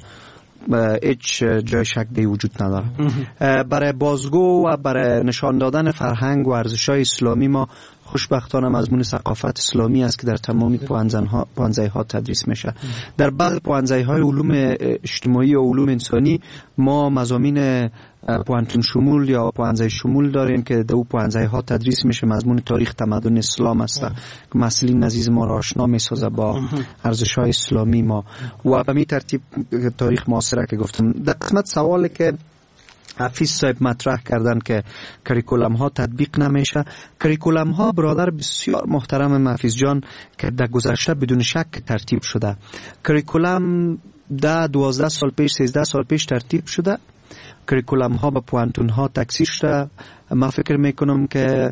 هیچ جای شک دی وجود نداره. برای بازگو و برای نشان دادن فرهنگ و ارزش‌های اسلامی ما خوشبختانه مضمون ثقافت اسلامی است که در تمامی پوانزه‌ها تدریس میشه. در بعض پوانزه‌های علوم اجتماعی و علوم انسانی ما مضامین پوانتون شمول یا پوانزه شمول داریم که در اون پوانزه‌ها تدریس میشه. مضمون تاریخ تمدن اسلام است که مسئولین عزیز ما را آشنا میسازه با ارزش‌های اسلامی ما، و به می ترتیب تاریخ معاصره که گفتم. در قسمت سوالی که حفیظ صاحب مطرح کردن که کریکولم ها تطبیق نمیشه، کریکولم ها برادر بسیار محترم حفیظ جان که در گذشته بدون شک ترتیب شده. کریکولم 12 سال پیش 13 سال پیش ترتیب شده. کریکولم ها به پوانتون ها تکثیر شده. من فکر میکنم که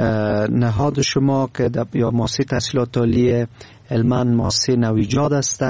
نهاد شما که یا مؤسسه تحصیلات عالی هلمند مؤسسه نویجاد است،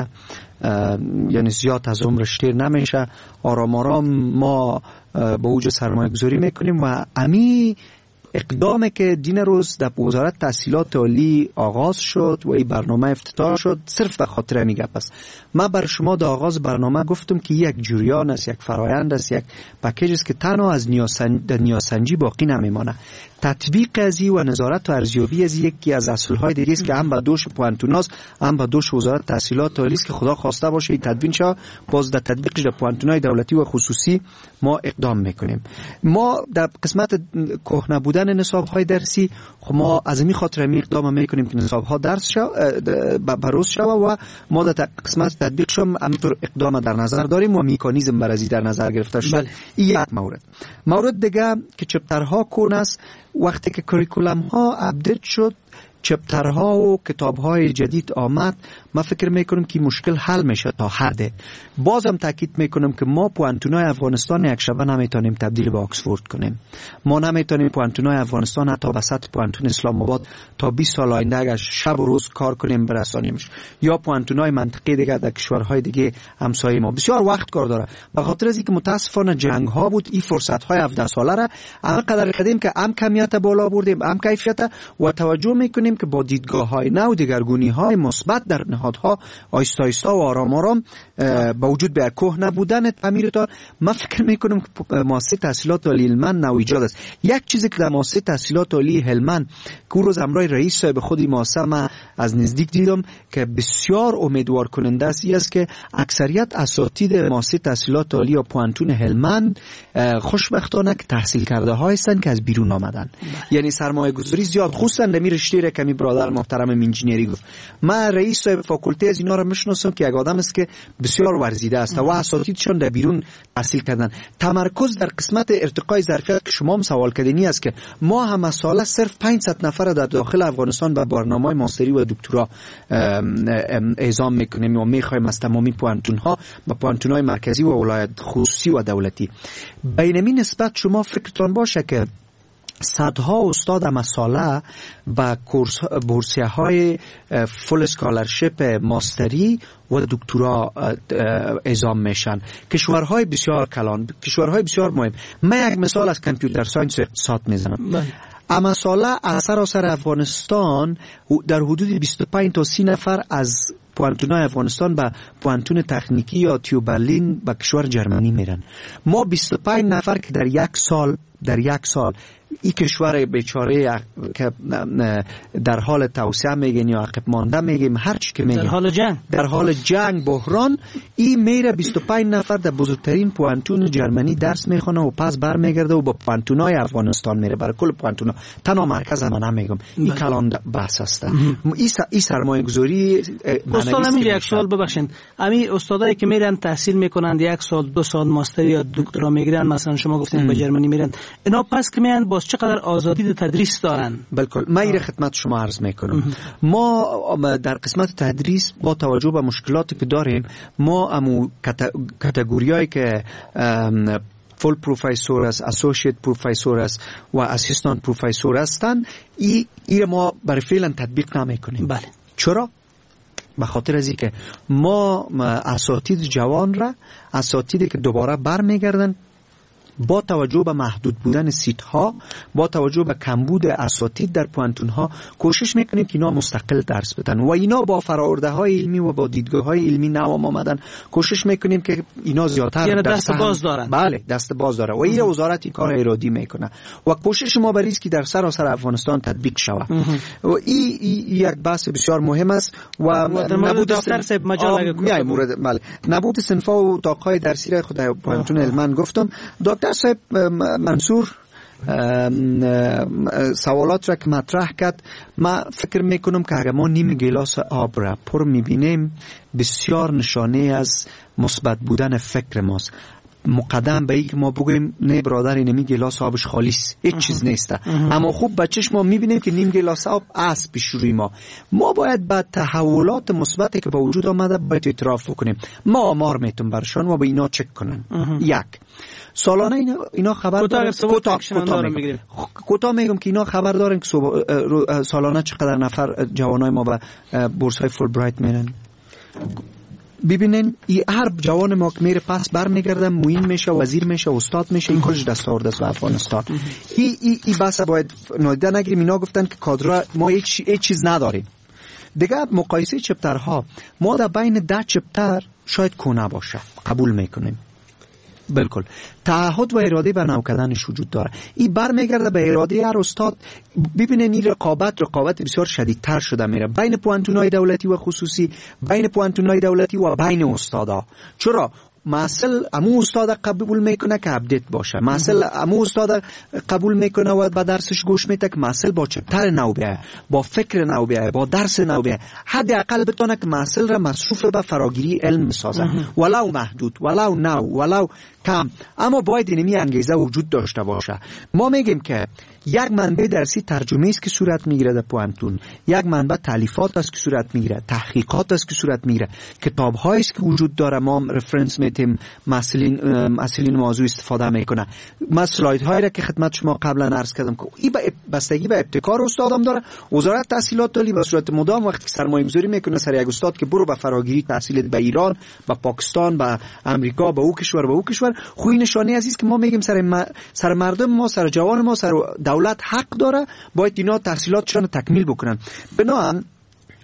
یعنی زیاد از عمرش دیر نمیشه. آرام آرام ما با اوج سرمایه گذاری میکنیم و امی اقدامی که دین روز در وزارت تحصیلات عالی آغاز شد و این برنامه افتتاح شد صرف به خاطر می گپ است. من بر شما در آغاز برنامه گفتم که یک جریان است، یک فرایند است، یک پکیج است که تنها از نیازسنجی باقی نمیمانه. تطبیق از و نظارت و ارزیابی از یکی از اصل‌های دیگه است که هم به دوش پوانتوناست، هم به دوش وزارت تحصیلات عالی است که خدا خواسته باشه این تدوین شه. باز در تطبیقش در پوانتونای دولتی و خصوصی ما اقدام میکنیم. ما در قسمت کهنه بودن نصاب‌های درسی ما از این خاطر اقدام میکنیم که نصاب‌ها درس بروز شود و ما در قسمت تطبیق شم همینطور اقدام در نظر داریم و مکانیزم برای در نظر گرفته شد. این یک مورد دیگه که چپترها کن است. وقتی که کریکولم ها اپدیت شد، چپترها و کتاب‌های جدید آمد، ما فکر میکنم که مشکل حل میشه تا حده. بازم تاکید میکنم که ما پوانتونای افغانستان یک شبه نمیتونیم تبدیل به آکسفورد کنیم. ما نمیتونیم پوانتونای افغانستان حتی به سطح پوانتون اسلام آباد تا 20 سال آینده اگر شب و روز کار کنیم برسانیمش، یا پوانتونای منطقه دیگه در کشورهای دیگه همسایه ما بسیار وقت کار داره. به خاطر از اینکه متاسفانه جنگ ها بود، این فرصت های 17 ساله را انقدر قدیم که هم کمیت بالا بردیم هم کیفیت، و توجه میکنیم که با دیدگاه‌های نو دگرگونی‌های مثبت در نهادها آیستا آیستا و آرام آرام با وجود به کهنه بودن تعمیرتان، من فکر می‌کنم که مؤسسه تحصیلات عالی هلمند نویجاد است. یک چیزی که در مؤسسه تحصیلات عالی هلمند که روز امروز رئیس صاحب خودی مؤسسه من از نزدیک دیدم که بسیار امیدوار کننده است، این است که اکثریت اساتید مؤسسه تحصیلات عالی و پوانتون هلمند خوشبختانه که تحصیل کرده ها هستند که از بیرون آمدن. یعنی سرمایه گذاری زیاد خصوصا در رشته که کمی برادر محترم انجینری گفت. من رئیس فاکولته از اینا رو میشناسم که یک آدم است که بسیار ورزیده است و اساتیدشون در بیرون تحصیل کردن. تمرکز در قسمت ارتقای ظرفیت که شما هم سوال کردنی است که ما هم ساله صرف 500 نفر در داخل افغانستان به برنامه ماستری و دکترا اعزام میکنیم و میخوایم از تمامی پوانتونها و پوانتونهای مرکزی و ولایت خصوصی و دولتی. بینمی نسبت شما فکرتان باشه که صدها استاد مساله با بورسیه های فول اسکالرشپ ماستری و دکترا اعزام میشن. کشورهای بسیار کلان، کشورهای بسیار مهم. من یک مثال از کامپیوتر ساینس اقتصاد میزنم. اما ساله از سراسر افغانستان در حدود 25 تا 30 نفر از پوانتونای افغانستان به پوانتون تکنیکی یا تیو برلین به کشور جرمنی میرن. ما 25 نفر که در یک سال این کشور بیچاره که در حال توسعه میگن یا عقب مانده میگیم، هر چی که میگیم در حال جنگ بحران، این میره 25 نفر در بزرگترین پوانتون جرمنی درس میخونه و پس برمیگرده و با پوانتونای افغانستان میره. برای کل پوانتونا تنها مرکز من نمیگم، این کلان بحث است. این سرمایه گذاری استاد میگه یک سال ببخشید، همین استادایی که میرن تحصیل میکنند یک سال 2 سال ماستر یا دکترا میگیرن، مثلا شما گفتین به جرمنی میرن، اینا پس که میان باز چقدر آزادی تدریس دارن؟ بالکل من این خدمت شما عرض میکنم. ما در قسمت تدریس با توجه به مشکلاتی که داریم، ما امو کاتگوریایی که فول پروفیسور است، اسوسییت پروفیسور است و اسیستانت پروفیسور هستن، این ما برای فعلا تطبیق نمیکنیم. بله. چرا؟ به خاطر از اینکه ما اساتید جوان را، اساتیدی که دوباره برمیگردن، با توجه به محدود بودن سیت ها، با توجه به کمبود اساتید در پوانتون ها، کوشش میکنیم که اینا مستقل درس بدن و اینا با فراورده های علمی و با دیدگاه های علمی نوام آمدن. کوشش میکنیم که اینا زیادتر دست باز دارن. بله، دست باز داره و این وزارت این کار ارادی میکنه و کوشش ما بر است که در سراسر افغانستان تطبیق شود. و این یک بحث بسیار مهم است و نبود صنفا و اتاقهای درسی را خود پوانتون علمان گفتم. دکتر صاحب منصور سوالات را که مطرح کرد، من فکر میکنم که اگر ما نیم گلاس آب را پر میبینیم، بسیار نشانه از مثبت بودن فکر ماست. مقدم به این که ما بگویم نه برادر اینمی گلاس آبش خالیست، هیچ چیز نیسته، اما خوب بچش ما میبینیم که نیم گلاس آب است پیش روی ما باید به تحولات مثبتی که با وجود آمده باید اعتراف کنیم. ما آمار میتون برشان و به اینا چک کنن. یک سالانه اینا خبر دارن، کوتاه میگم که اینا خبر دارن که سالانه چقدر نفر جوانای ما به بورس‌های فول برایت میرن. ببینین هر جوان ما که میره پس برمیگرده معین میشه، وزیر میشه، استاد میشه، این کلش دستاورد است به افغانستان. این بحث باید نادیده نگیریم. اینا گفتن که کادر ما هیچ چیز نداریم. دیگه مقایسه چپترها، ما در بین 10 چپتر شاید کنه باشه، قبول میکنیم. بالکل تعهد و اراده بر نو کردنش وجود داره. این برمیگرده به اراده هر استاد. ببینین این رقابت بسیار شدیدتر شده میره بین پوانتونهای دولتی و خصوصی، بین پوانتونهای دولتی و بین استادا. چرا؟ محصل امو استاد قبول میکنه که اپدیت باشه، محصل امو استاد قبول میکنه و با درسش گوش میده که محصل با چپتر نو بیایه، با فکر نو بیایه، با درس نو بیایه، حداقل بتونه که محصل را مصروف به فراگیری علم بسازه، ولو محدود، ولو نو، ولو کم، اما باید اینمی انگیزه وجود داشته باشه. ما میگیم که یک منبع درسی ترجمه است که صورت میگیره در پوانتون، یک منبع تالیفات است که صورت میگیره، تحقیقات است که صورت میگیره، کتاب هایی است که وجود داره، ما رفرنس میتیم، مسئولین موضوع استفاده میکنه. ما اسلاید هایی را که خدمت شما قبلا عرض کردم که این بستگی به ابتکار استادم داره. وزارت تحصیلات عالی به صورت مدام وقتی سرمایه گذاری میکنه سر یک استاد که برو به فراگیری تحصیلت به ایران، به پاکستان، به امریکا، به او کشور، خوی نشانه عزیز که ما میگیم سر مردم ما، سر جوان ما، سر دولت حق داره باید اینا تحصیلاتشون تکمیل بکنن. بنابراین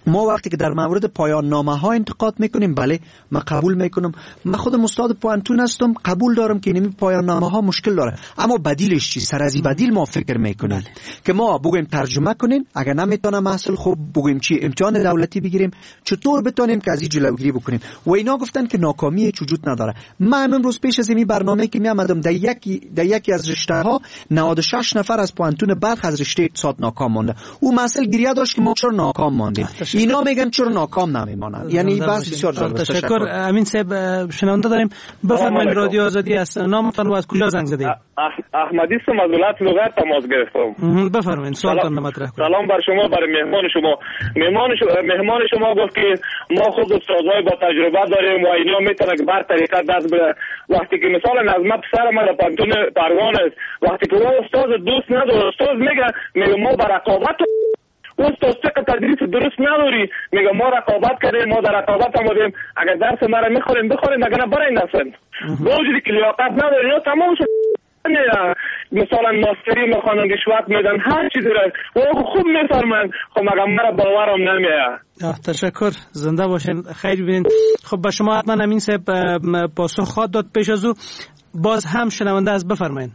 ما وقتی که در مورد پایان نامه ها انتقاد میکنیم، بله من قبول میکنم، من خودم استاد پوانتون هستم، قبول دارم که این پایان نامه ها مشکل داره، اما بدیلش چی؟ سر از این بدیل ما فکر میکنیم که ما بگیم ترجمه کنیم، اگر نمیتونه محصول خوب بگیم چی امتحان دولتی بگیریم، چطور بتونیم که از این جلوگیری بکنیم. و اینا گفتن که ناکامی وجود نداره. من امروز پیش از این برنامه که می آمدم در یکی از رشته ها 96 نفر از پوانتون بلخ از رشته اقتصاد ناکام مونده. او مسئله گریه داشت که ما چرا ناکام ماندیم، اینا میگن چرا ناکام نمیمونن. یعنی بس بسیار جالب. تشکر. امین صاحب شنونده داریم، بفرمایید. رادیو آزادی است، نامتون و از کجا زنگ زدید؟ احمدی هستم از ولایت لغت تماس گرفتم. بفرمایید سوالتون مطرح کنید. سلام بر شما، برای مهمان شما گفت که ما خود استادای با تجربه داریم و اینا میتونه که بر طریقه دست بده. وقتی که مثلا نظمت پسر ما در پانتون پروان است، وقتی که اون استاد دوست نداره، استاد میگه ما بر رقابت استاد تدریس درست نداری، میگه ما رقابت کردیم، ما در رقابت آمدیم، اگر درس ما را میخوریم بخوریم، اگر نه برای نسل با وجودی که لیاقت نداری یا تمام شد. مثلا ماستری میخوانن رشوت میدن، هر چیزی را او خوب میفرمن، خب مگه مرا باورم نمیاد. تشکر، زنده باشین، خیر ببینین. خب با شما حتما امین صاحب پاسخ خواهد داد. پیش از او باز هم شنونده از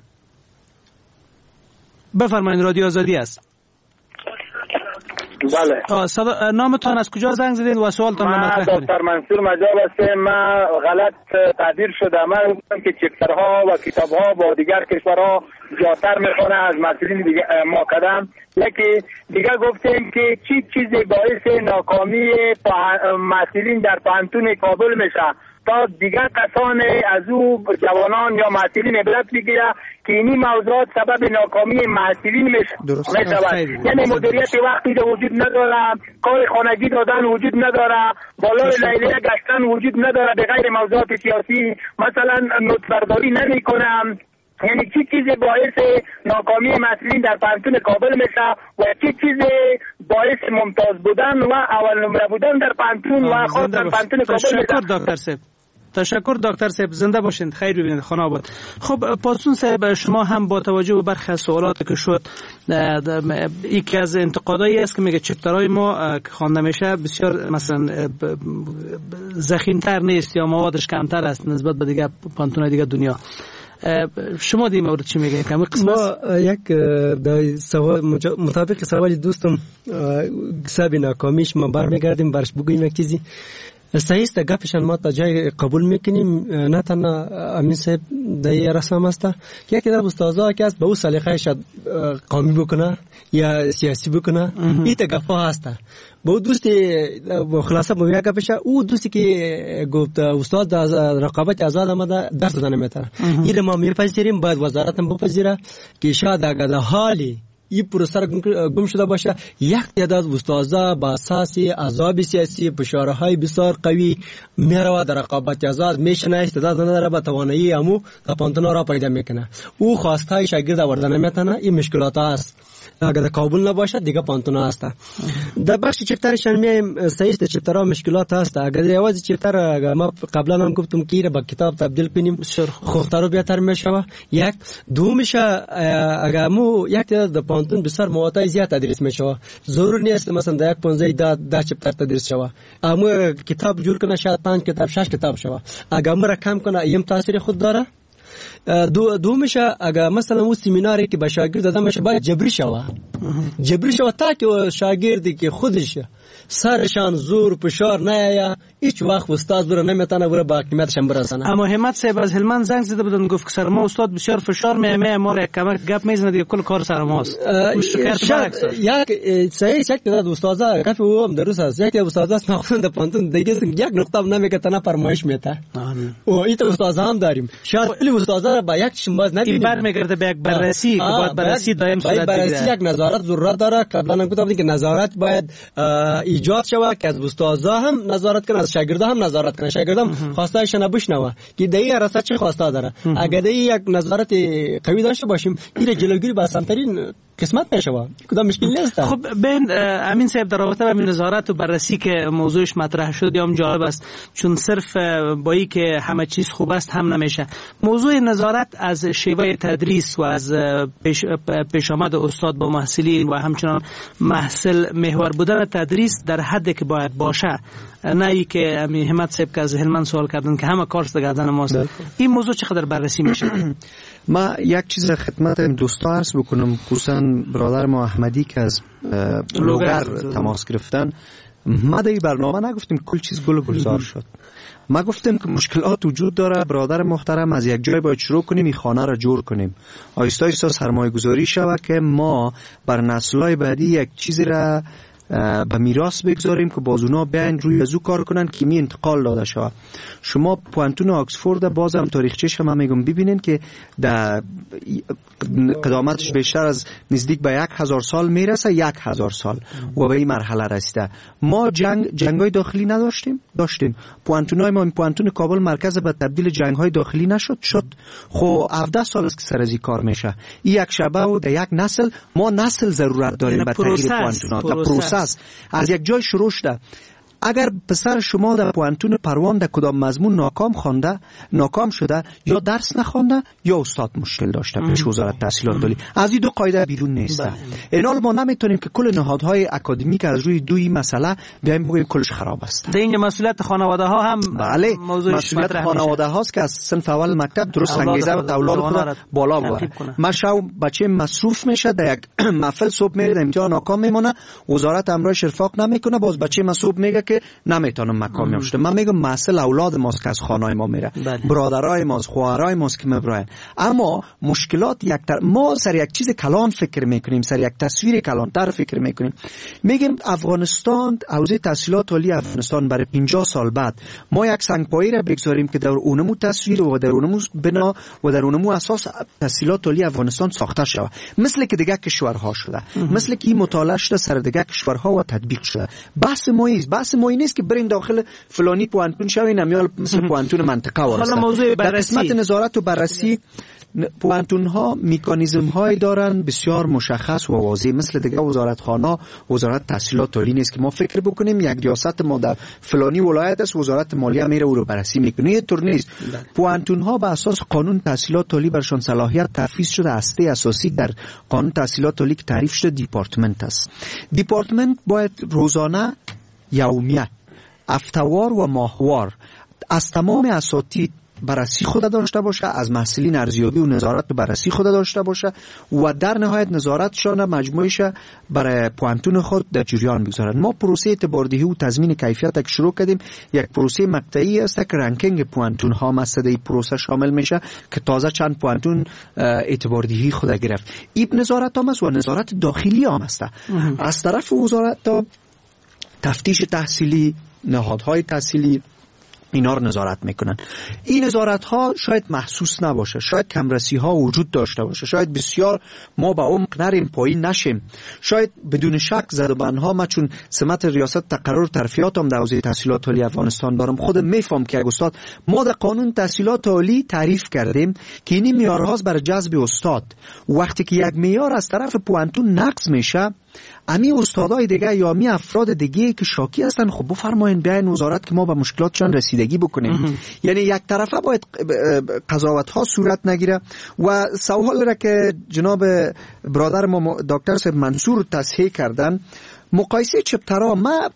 بفرمایید رادیو آزادی است. بله. نامتون از کجا زنگ زدید و سوالتون مطرح کنید؟ دکتر منصور مجاب هستم. من غلط تعبیر شده. من گفتم که چپترها و کتابها با دیگر کشورها زیادتر میخونه از مسئولین دیگه ما کردم. یکی دیگه گفتیم که چی چیزی باعث ناکامی مسئولین در پانتون کابل میشه تا دیگر کسان از او جوانان یا محصلین عبرت بگیره که اینی موضوعات سبب ناکامی محصلین میشه. یعنی مدیریت وقتی وجود نداره، کار خانگی دادن وجود نداره، بالای لیلیه گشتن وجود نداره، به غیر موضوعات سیاسی مثلا نوت برداری نمیکنم. یعنی چی چیزی باعث ناکامی مسئولین در پانتون کابل میشه و چی چیزی باعث ممتاز بودن و اول نمره بودن در پانتون و خاص در پانتون کابل میشه. تشکر دکتر صاحب، زنده باشین، خیر ببینید، خانه آباد. خب پاسون صاحب، شما هم با توجه به برخی از سوالاتی که شد، یکی از انتقادایی است که میگه چپترهای ما که خوانده میشه بسیار مثلا ضخیم‌تر نیست یا موادش کمتر است نسبت به دیگه پانتون‌های دیگه دنیا. شما دی مورد چی میگه؟ کمی قسمت ما یک سوال مطابق سوال دوستم حساب ناکامیش ما برمیگردیم برش بگوییم یک چیزی صحیح است. گپشان ما تا جای قبول میکنیم، نه تنها امین صاحب در رسم است که یکی در استادا که است به او سلیقه شد قومی بکنه یا سیاسی بکنه، این تا گپا هست. با دوستی با خلاصه با یک گپش او دوستی که گفت استاد از رقابت آزاد آمده درس دادن میتونه، این ما میپذیریم، باید وزارت هم بپذیره که شاید اگر حالی این پروسه گم شده باشه، یک تعداد استادا با اساس عذاب سیاسی فشارهای بسیار قوی میره در رقابت آزاد میشنه، استعداد نداره، با توانایی امو تا پانتون را پیدا میکنه، او خواستهای شاگرد آوردن نمیتونه. این مشکلات است. اگر کابل نباشه دیگه پانتون هست. در بخش چپترش میایم، صحیح است چپترها مشکلات هست. اگر یوازی چپتر ما قبلا هم گفتم که با کتاب تبدیل کنیم خوبتر و بهتر میشه. یک دومش اگر مو یک تعداد پانتون بسیار مواد زیاد تدریس میشه، ضرور نیست مثلا در یک 15 10 چپتر تدریس شوه، اما کتاب جور کنه شاید 5 کتاب 6 کتاب شوه. اگر مو کم کنه ایم تاثیر خود داره. دومش اگر مثلا اون سمیناری که به شاگرد داده میشه باید جبری شوه تا که شاگردی که خودش سرشان زور فشار نیایا هیچ وقت استاد بره نمیتونه بره با حکمیتش برسانه. اما همت صاحب از هلمند زنگ زده بودن گفت که سر ما استاد بسیار فشار میامه، ما را کمک گپ میزنه دیگه کل کار سر ماست. یک صحیح شک داد استاد کافی او هم درست است. یک استاد است نخوند پانتون دیگه یک نقطه نمیگه تنها فرمایش میته. او ایت استاد هم داریم. شاید کلی استاد با یک شماز ندید برمیگرده به یک بررسی که باید بررسی دائم صورت بگیره. بررسی یک نظارت ضرورت داره. قبلا گفتم که نظارت باید ایجاد شود که از استادا هم نظارت کنه، از شاگردا هم نظارت کنه. شاگردام خواستایش نبشنوه که دایی راسته چه خواسته داره. اگر یک نظارت قوی داشته باشیم این جلوگیری با سمترین قسمت میشه کدام مشکل نیست. خب ببین امین صاحب در رابطه با نظارت و بررسی که موضوعش مطرح شد یا جالب است، چون صرف با این که همه چیز خوب است هم نمیشه. موضوع نظارت از شیوه تدریس و از پیش آمد استاد با محصلین و همچنان محصل محور بودن تدریس در حدی که باید باشه، نه ای که امین همت صاحب که از هلمند سوال کردن که همه کارش در گردن ماست. این موضوع چقدر بررسی میشه؟ ما یک چیز خدمت دوستا عرض بکنم، خصوصا برادر ما احمدی که از لوگر تماس گرفتن. ما در این برنامه نگفتیم کل چیز گل و گلزار شد. ما گفتیم که مشکلات وجود داره، برادر محترم، از یک جای باید شروع کنیم این خانه را جور کنیم، آیستا آیستا سرمایه گذاری شود که ما بر نسل‌های بعدی یک چیزی را به میراث بگذاریم که باز اونا بیاین روی ازو کار کنن که می انتقال داده شود. شما پوانتون آکسفورد بازم تاریخچه‌ش هم میگم ببینین که در قدامتش بیشتر از نزدیک به 1000 سال میرسه، 1000 سال و به این مرحله رسیده. ما جنگ‌های داخلی داشتیم. پوانتونای ما، پوانتون کابل مرکز به تبدیل جنگ‌های داخلی شد. خب 17 سال است که سر از این کار میشه. این یک شبه و در یک نسل، ما نسل ضرورت داریم به تغییر پوانتونات. از یک جای شروع شده. اگر پسر شما در پوانتون پروان در کدام مضمون ناکام شده، یا درس نخوانده یا استاد مشکل داشته پیش وزارت تحصیلات عالی، از این دو قاعده بیرون نیست. اینال ما نمیتونیم که کل نهادهای اکادمیک از روی دوی مسئله بیایم بگیم کلش خراب است. در اینجا مسئولیت خانواده ها هم بله، مسئولیت خانواده هاست که از صنف اول مکتب درست انگیزه و اولاد خود بالا ببره. مشاو بچه مصروف میشه، در یک محفل صبح میره در امتحان ناکام میمونه، وزارت امرش ارفاق نمیکنه، باز بچه مصروف میگه که نمیتونم مکامی بشه. من میگم مسئله اولاد ماست که از خانه ما میره، برادرای ماست، خواهرای ماست که میبرن. اما مشکلات ما سر یک چیز کلان فکر میکنیم، سر یک تصویر کلانتر فکر میکنیم. میگیم افغانستان، حوزه تحصیلات عالی افغانستان برای 50 سال بعد ما یک سنگپایی را بگذاریم که در اونمو تصویر و در اونمو بنا و در اونمو اساس تحصیلات عالی افغانستان ساخته شود، مثل که دیگه کشورها شده، مثل که مطالعه شده سر دیگه کشورها و تطبیق شده. بحث ما نیست که برین داخل فلانی پوانتون شوین یا مثل پوانتون منطقه وارسته. در قسمت نظارت و بررسی پوانتون ها میکانیزم های دارن بسیار مشخص و واضح، مثل دیگه وزارتخانه، وزارت تحصیلات عالی نیست که ما فکر بکنیم یک ریاست ما در فلانی ولایت است، وزارت مالیه میره او رو بررسی میکنه. یه طور نیست. پوانتون ها به اساس قانون تحصیلات عالی برشان صلاحیت تفویض شده. هسته اساسی در قانون تحصیلات عالی که تعریف شده دیپارتمنت است. دیپارتمنت باید روزانه، یومیه، هفته‌وار و ماهوار از تمام اساتید بررسی خود داشته باشه، از محصلین ارزیابی و نظارت و بررسی خود داشته باشه و در نهایت نظارتشان مجموعش برای پوانتون خود در جریان بگذارن. ما پروسه اعتباردهی و تضمین کیفیت که شروع کردیم، یک پروسه مقطعی است که رنکینگ پوانتون ها مسئله این پروسه شامل میشه که تازه چند پوانتون اعتباردهی خود گرفت. این نظارت هم است و نظارت داخلی هم است. از طرف وزارت تفتیش تحصیلی، نهادهای تحصیلی اینا رو نظارت میکنن. این نظارت ها شاید محسوس نباشه، شاید کمرسی ها وجود داشته باشه، شاید بسیار ما با عمق نریم، پایین نشیم، شاید بدون شک زدوبند ها. من چون سمت ریاست تقرر ترفیعاتم در حوزه تحصیلات عالی افغانستان دارم، خودم میفهم که استاد ما در قانون تحصیلات عالی تعریف کردیم که این معیارهاست برای جذب استاد. وقتی که یک معیار از طرف پوانتون نقض میشه، امی استادای دیگه یا امی افراد دیگه که شاکی هستن، خب بفرمایین بیاین وزارت که ما به مشکلاتشان رسیدگی بکنیم. یعنی یک طرفه باید قضاوت ها صورت نگیره. و سوال را که جناب برادر ما دکتر صاحب منصور تصحیح کردن، مقایسه چپترها،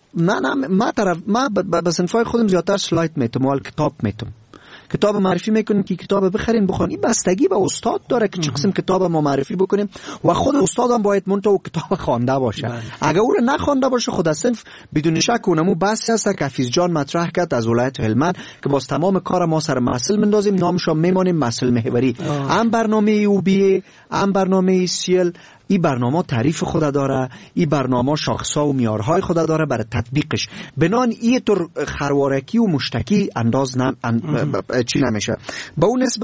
ما به صنفای خودم زیادتر سلاید میتم و کتاب میتم، کتاب معرفی میکنیم که کتاب بخرین بخون. این بستگی به استاد داره که چه قسم کتاب ما معرفی بکنیم و خود استاد هم باید منتها کتاب خوانده باشه. اگر او رو نخوانده باشه، خود از صنف بدون شک اونمو بحثی هست که حفیظ جان مطرح کرد از ولایت هلمند که باز تمام کار ما سر محصل مندازیم، نامش هم میمانیم محصل محوری. هم برنامه اوبی، هم برنامه سیل، این برنامه تعریف خود داره، این برنامه شاخص‌ها و معیارهای خود داره برای تطبیقش. بنان این طور خروارکی و مشتکی انداز چی نمیشه. با اون نسبت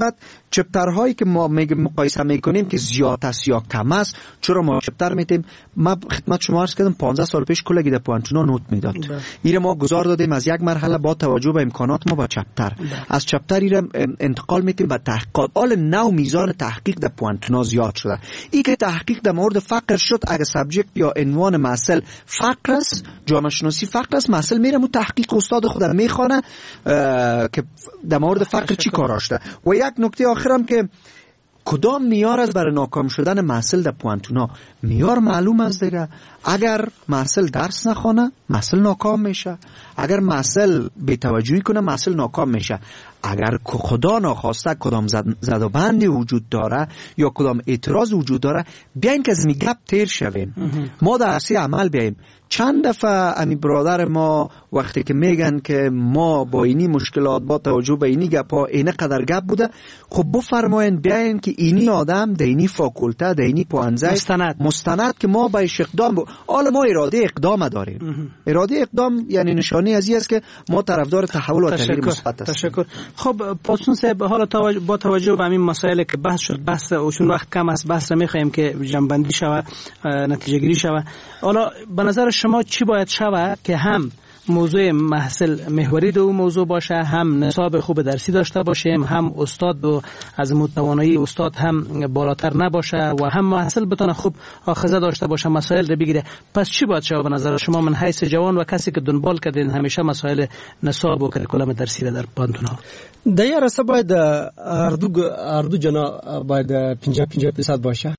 چپترهایی که ما مقایسه میکنیم که زیاد است یا کم است، چرا ما چپتر میتیم؟ ما خدمت شما عرض کردم 15 سال پیش کلگی در پوانتونا نوت میداد. ایره ما گذار دادیم از یک مرحله با توجه به امکانات ما با چپتر. از چپتر ایره انتقال میتیم به تحقیقات. حال نو میزان تحقیق در پوانتونا زیاد شده. این که تحقیق در مورد فقر شد، اگه سابجکت یا عنوان محصل فقر است، جامعه شناسی فقر است، محصل میره مو تحقیق استاد خود میخونه که در مورد فقر چی کار داشته. و یک نکته آخرم که کدام معیار از برای ناکام شدن محصل در پوانتونا؟ معیار معلوم است دیگه. اگر محصل درس نخونه محصل ناکام میشه، اگر محصل بی‌توجهی کنه محصل ناکام میشه. اگر خدا ناخواسته کدام زد و بندی وجود داره یا کدام اعتراض وجود داره، بیاین که از می گپ تیر شویم، ما در عرصه عمل بیاییم. چند دفعه امی برادر ما وقتی که میگن که ما با اینی مشکلات با توجه به اینی گپا اینه قدر گپ بوده، خب بفرماین بیاین که اینی آدم در اینی فاکولته در اینی پوانزه مستند که ما بهش اقدام حالا ما اراده اقدام داریم. اراده اقدام یعنی نشانی از این است که ما طرفدار تحول و تغییر مثبت هستیم. تشکر. خب پاسون صاحب، حالا با توجه به این مسائل که بحث شد، بحث چون وقت کم است، بحث را می‌خوایم که جنبندی شود، نتیجه گیری شود. حالا به نظر شما چی باید شود که هم موضوع محصل محوری دو موضوع باشه، هم نصاب خوب درسی داشته باشیم، هم استاد و از توانایی استاد هم بالاتر نباشه و هم محصل بتونه خوب آخذه داشته باشه، مسائل رو بگیره؟ پس چی باید شود به نظر شما من حیث جوان و کسی که دنبال کردین همیشه مسائل نصاب و کریکولم درسی را در پانتونا؟ در راستا باید اردو جنا باید 50% باشه.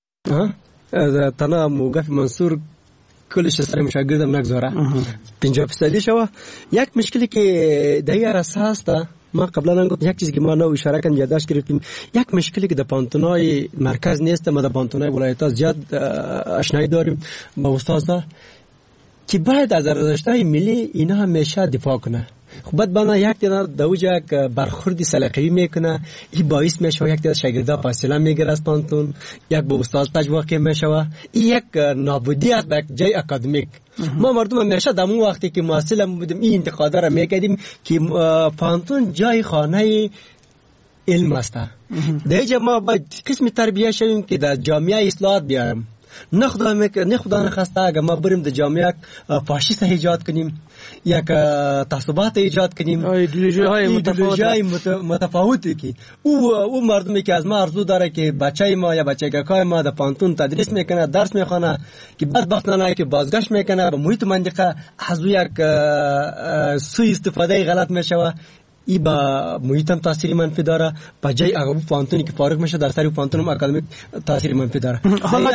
تنها موقف منصور کلش سر مشاگردم نگذاره 50% شوه. یک مشکلی که در این راستا هست، ما قبلا گفتم یک چیزی که ما نو اشاره کردیم یادداشت گرفتیم، یک مشکلی که در پانتونای مرکز نیست، ما در پانتونای ولایت‌ها زیاد آشنایی داریم با استادا که باید از ارزش‌های ملی اینا همیشه دفاع کنه. خب بعد بنا یک دینا دوجا یک برخوردی سلیقه‌ای میکنه، این باعث میشه یک دینا شاگردا فاصله میگیره از پانتون، یک به استاد تجواقع میشه، این یک نابودی است به جای اکادمیک. ما مردم همیشه در اون وقتی که محصل بودیم این انتقاد را میکردیم که پانتون جای خانه علم است. دیگه ما باید قسم تربیه شویم که در جامعه اصلاحات بیاریم. نه خدا نخواسته اگر ما بریم در جامعه فاشیست ایجاد کنیم، یک تعصبات ایجاد کنیم، ایدئولوژی متفاوتی که او مردمی که از ما آرزو داره که بچه ما یا بچگکای ما در پانتون تدریس میکنه، درس میخونه، که بدبختانه که بازگشت میکنه به محیط منطقه از یک سوء استفاده غلط میشه، این با محیط هم تاثیر منفی داره، با جای اگه پانتونی که فارغ میشه در سری پانتون اکادمیک تاثیر منفی داره. حالا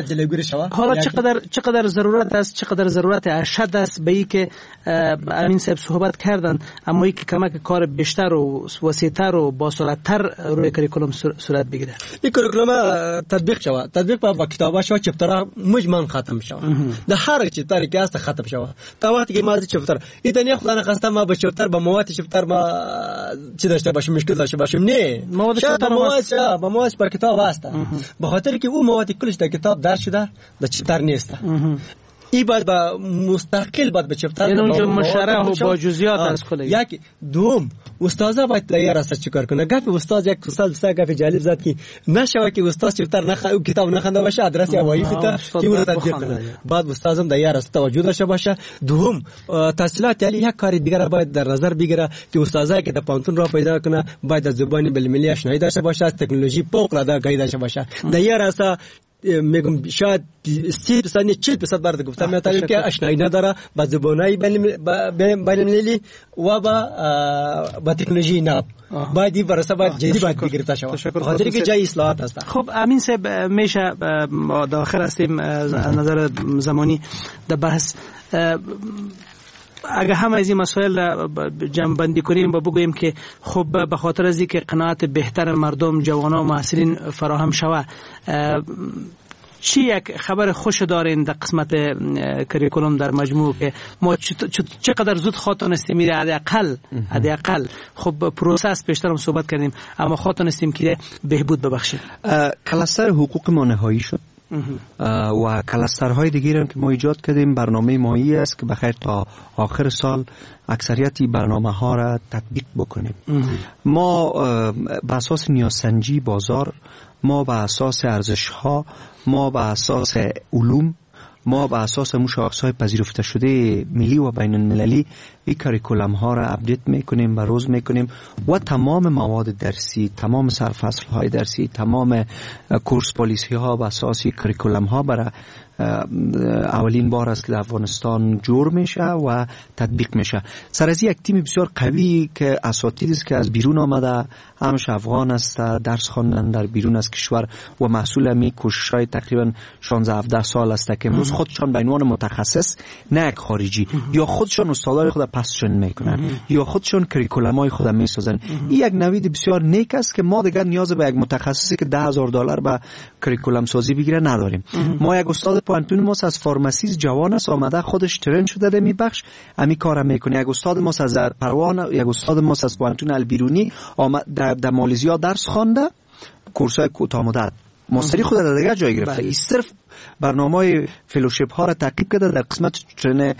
چقدر ضرورت است، چقدر ضرورت اشد است به این که امین صاحب صحبت کردن، اما این که کمک کار بیشتر و وسیع‌تر و باصورت‌تر روی کریکولم صورت بگیره. این کریکولم تطبیق شود، تطبیق با کتابا شود، چپترها مجمن ختم شود، در هر چپتری که است ختم شود. تا وقتی که ما از چپتر ایتنیا خدا نخواسته ما به چپتر با مواد چپتر ما چی داشته باشیم، مشکل داشته باشیم، نه مواد چپتر با مواد پر کتاب است، به خاطر که اون مواد کلش در کتاب درس شده در چپتر نیست. ای باید با مستقل باید به چپتر یعنی اونجا مشرح و با جزئیات از کلی. یک دوم استاد باید تیار است چیکار کنه. گپ استاد یک استاد گپ جالب زد که نشوه که استاد چپتر نخونه کتاب نخونده باشه، آدرس هوایی بده که اون رو تدبیر کنه. بعد استادم تیار است توجه داشته باشه. دوم تحصیلات یعنی یک کار دیگر باید در نظر بگیره که استادایی که در پانتون را پیدا کنه باید از زبان بین‌المللی آشنایی داشته باشه، از تکنولوژی فوق العاده آگاهی داشته باشه. تیار است میگم شاید 30% برات گفتم مثلا که آشنایی نداره با زبانهای بین‌المللی و با تکنولوژی نه، باید این برسه باید جدی باید بگیرته شود، خاطر که جای اصلاحات است. خب امین صاحب میشه داخل هستیم از نظر زمانی در بحث، اگر هم از این مسائل جمع بندی کنیم و بگوییم که خب به خاطر از اینکه قناعت بهتر مردم جوانان و محصلین فراهم شود، چی یک خبر خوش دارین در قسمت کریکولم در مجموع که ما چقدر زود خواهتانستیم میره حداقل خب پروسس بیشتر هم صحبت کردیم، اما خواهتانستیم که بهبود ببخشیم. کلاستر حقوق ما نهایی شد، و کلسترهای دیگه هم که ما ایجاد کردیم. برنامه مایی است که بخیر تا آخر سال اکثریتی برنامه ها را تطبیق بکنیم. ما به اساس نیازسنجی بازار، ما به اساس ارزش ها، ما به اساس علوم، ما به اساس شاخص‌های پذیرفته شده ملی و بین المللی این کاریکولم ها را اپدیت میکنیم، بروز میکنیم و تمام مواد درسی، تمام سرفصل های درسی، تمام کورس پالیسی ها به اساس کاریکولم ها برای اولین بار است که در افغانستان جور میشه و تطبیق میشه. سر از یک تیم بسیار قوی که اساتید است که از بیرون آمده، همش افغان است، درس خواندن در بیرون از کشور و مسئول می کوشش‌های تقریبا 16-17 سال است که امروز خودشان به عنوان متخصص، نه یک خارجی، یا خودشان استادای خود پسشن میکنن یا خودشان کریکولمای خود میسازن. این یک نوید بسیار نیک است که ما دیگر نیاز به یک متخصصی که $10,000 به کریکولم سازی بگیره نداریم. ما یک استاد پانتون ما از فارماسیست جوان است، آمده خودش ترین شده در میبخش امی کارم میکنه. یک استاد ما از پروان، یک استاد ما از پانتون البیرونی آمده در مالزیا درس خوانده، کورسای کوتاه مدت مستری خود در دیگه جای گرفته. این صرف برنامه فلوشیپ ها را تعقیب کرده در قسمت ترین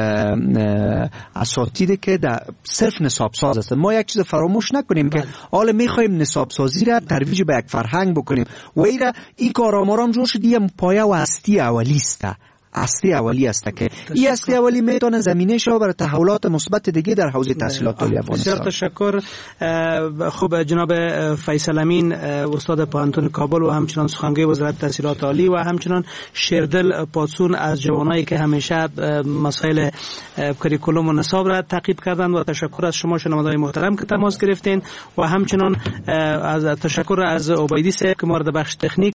اساتید که در صرف نصاب ساز است. ما یک چیز فراموش نکنیم که حالا میخوایم نصاب سازی را ترویج به یک فرهنگ بکنیم و این کار آمارام جور شد. یه پایه و هستی اولی است، اصلی اولی است که این اصلی اولی میتونه زمینه شو برای تحولات مثبت دیگه در حوزه تحصیلات عالی افغانستان. بسیار تشکر. خوب جناب فیصل امین، استاد پانتون کابل و همچنان سخنگوی وزارت تحصیلات عالی و همچنان شیردل پاسون از جوانایی که همیشه مسائل کریکولوم و نصاب را تعقیب کردند و تشکر از شما شنوندگان محترم که تماس گرفتین و همچنان از تشکر از عبیدی صاحب که ما را در بخش تکنیک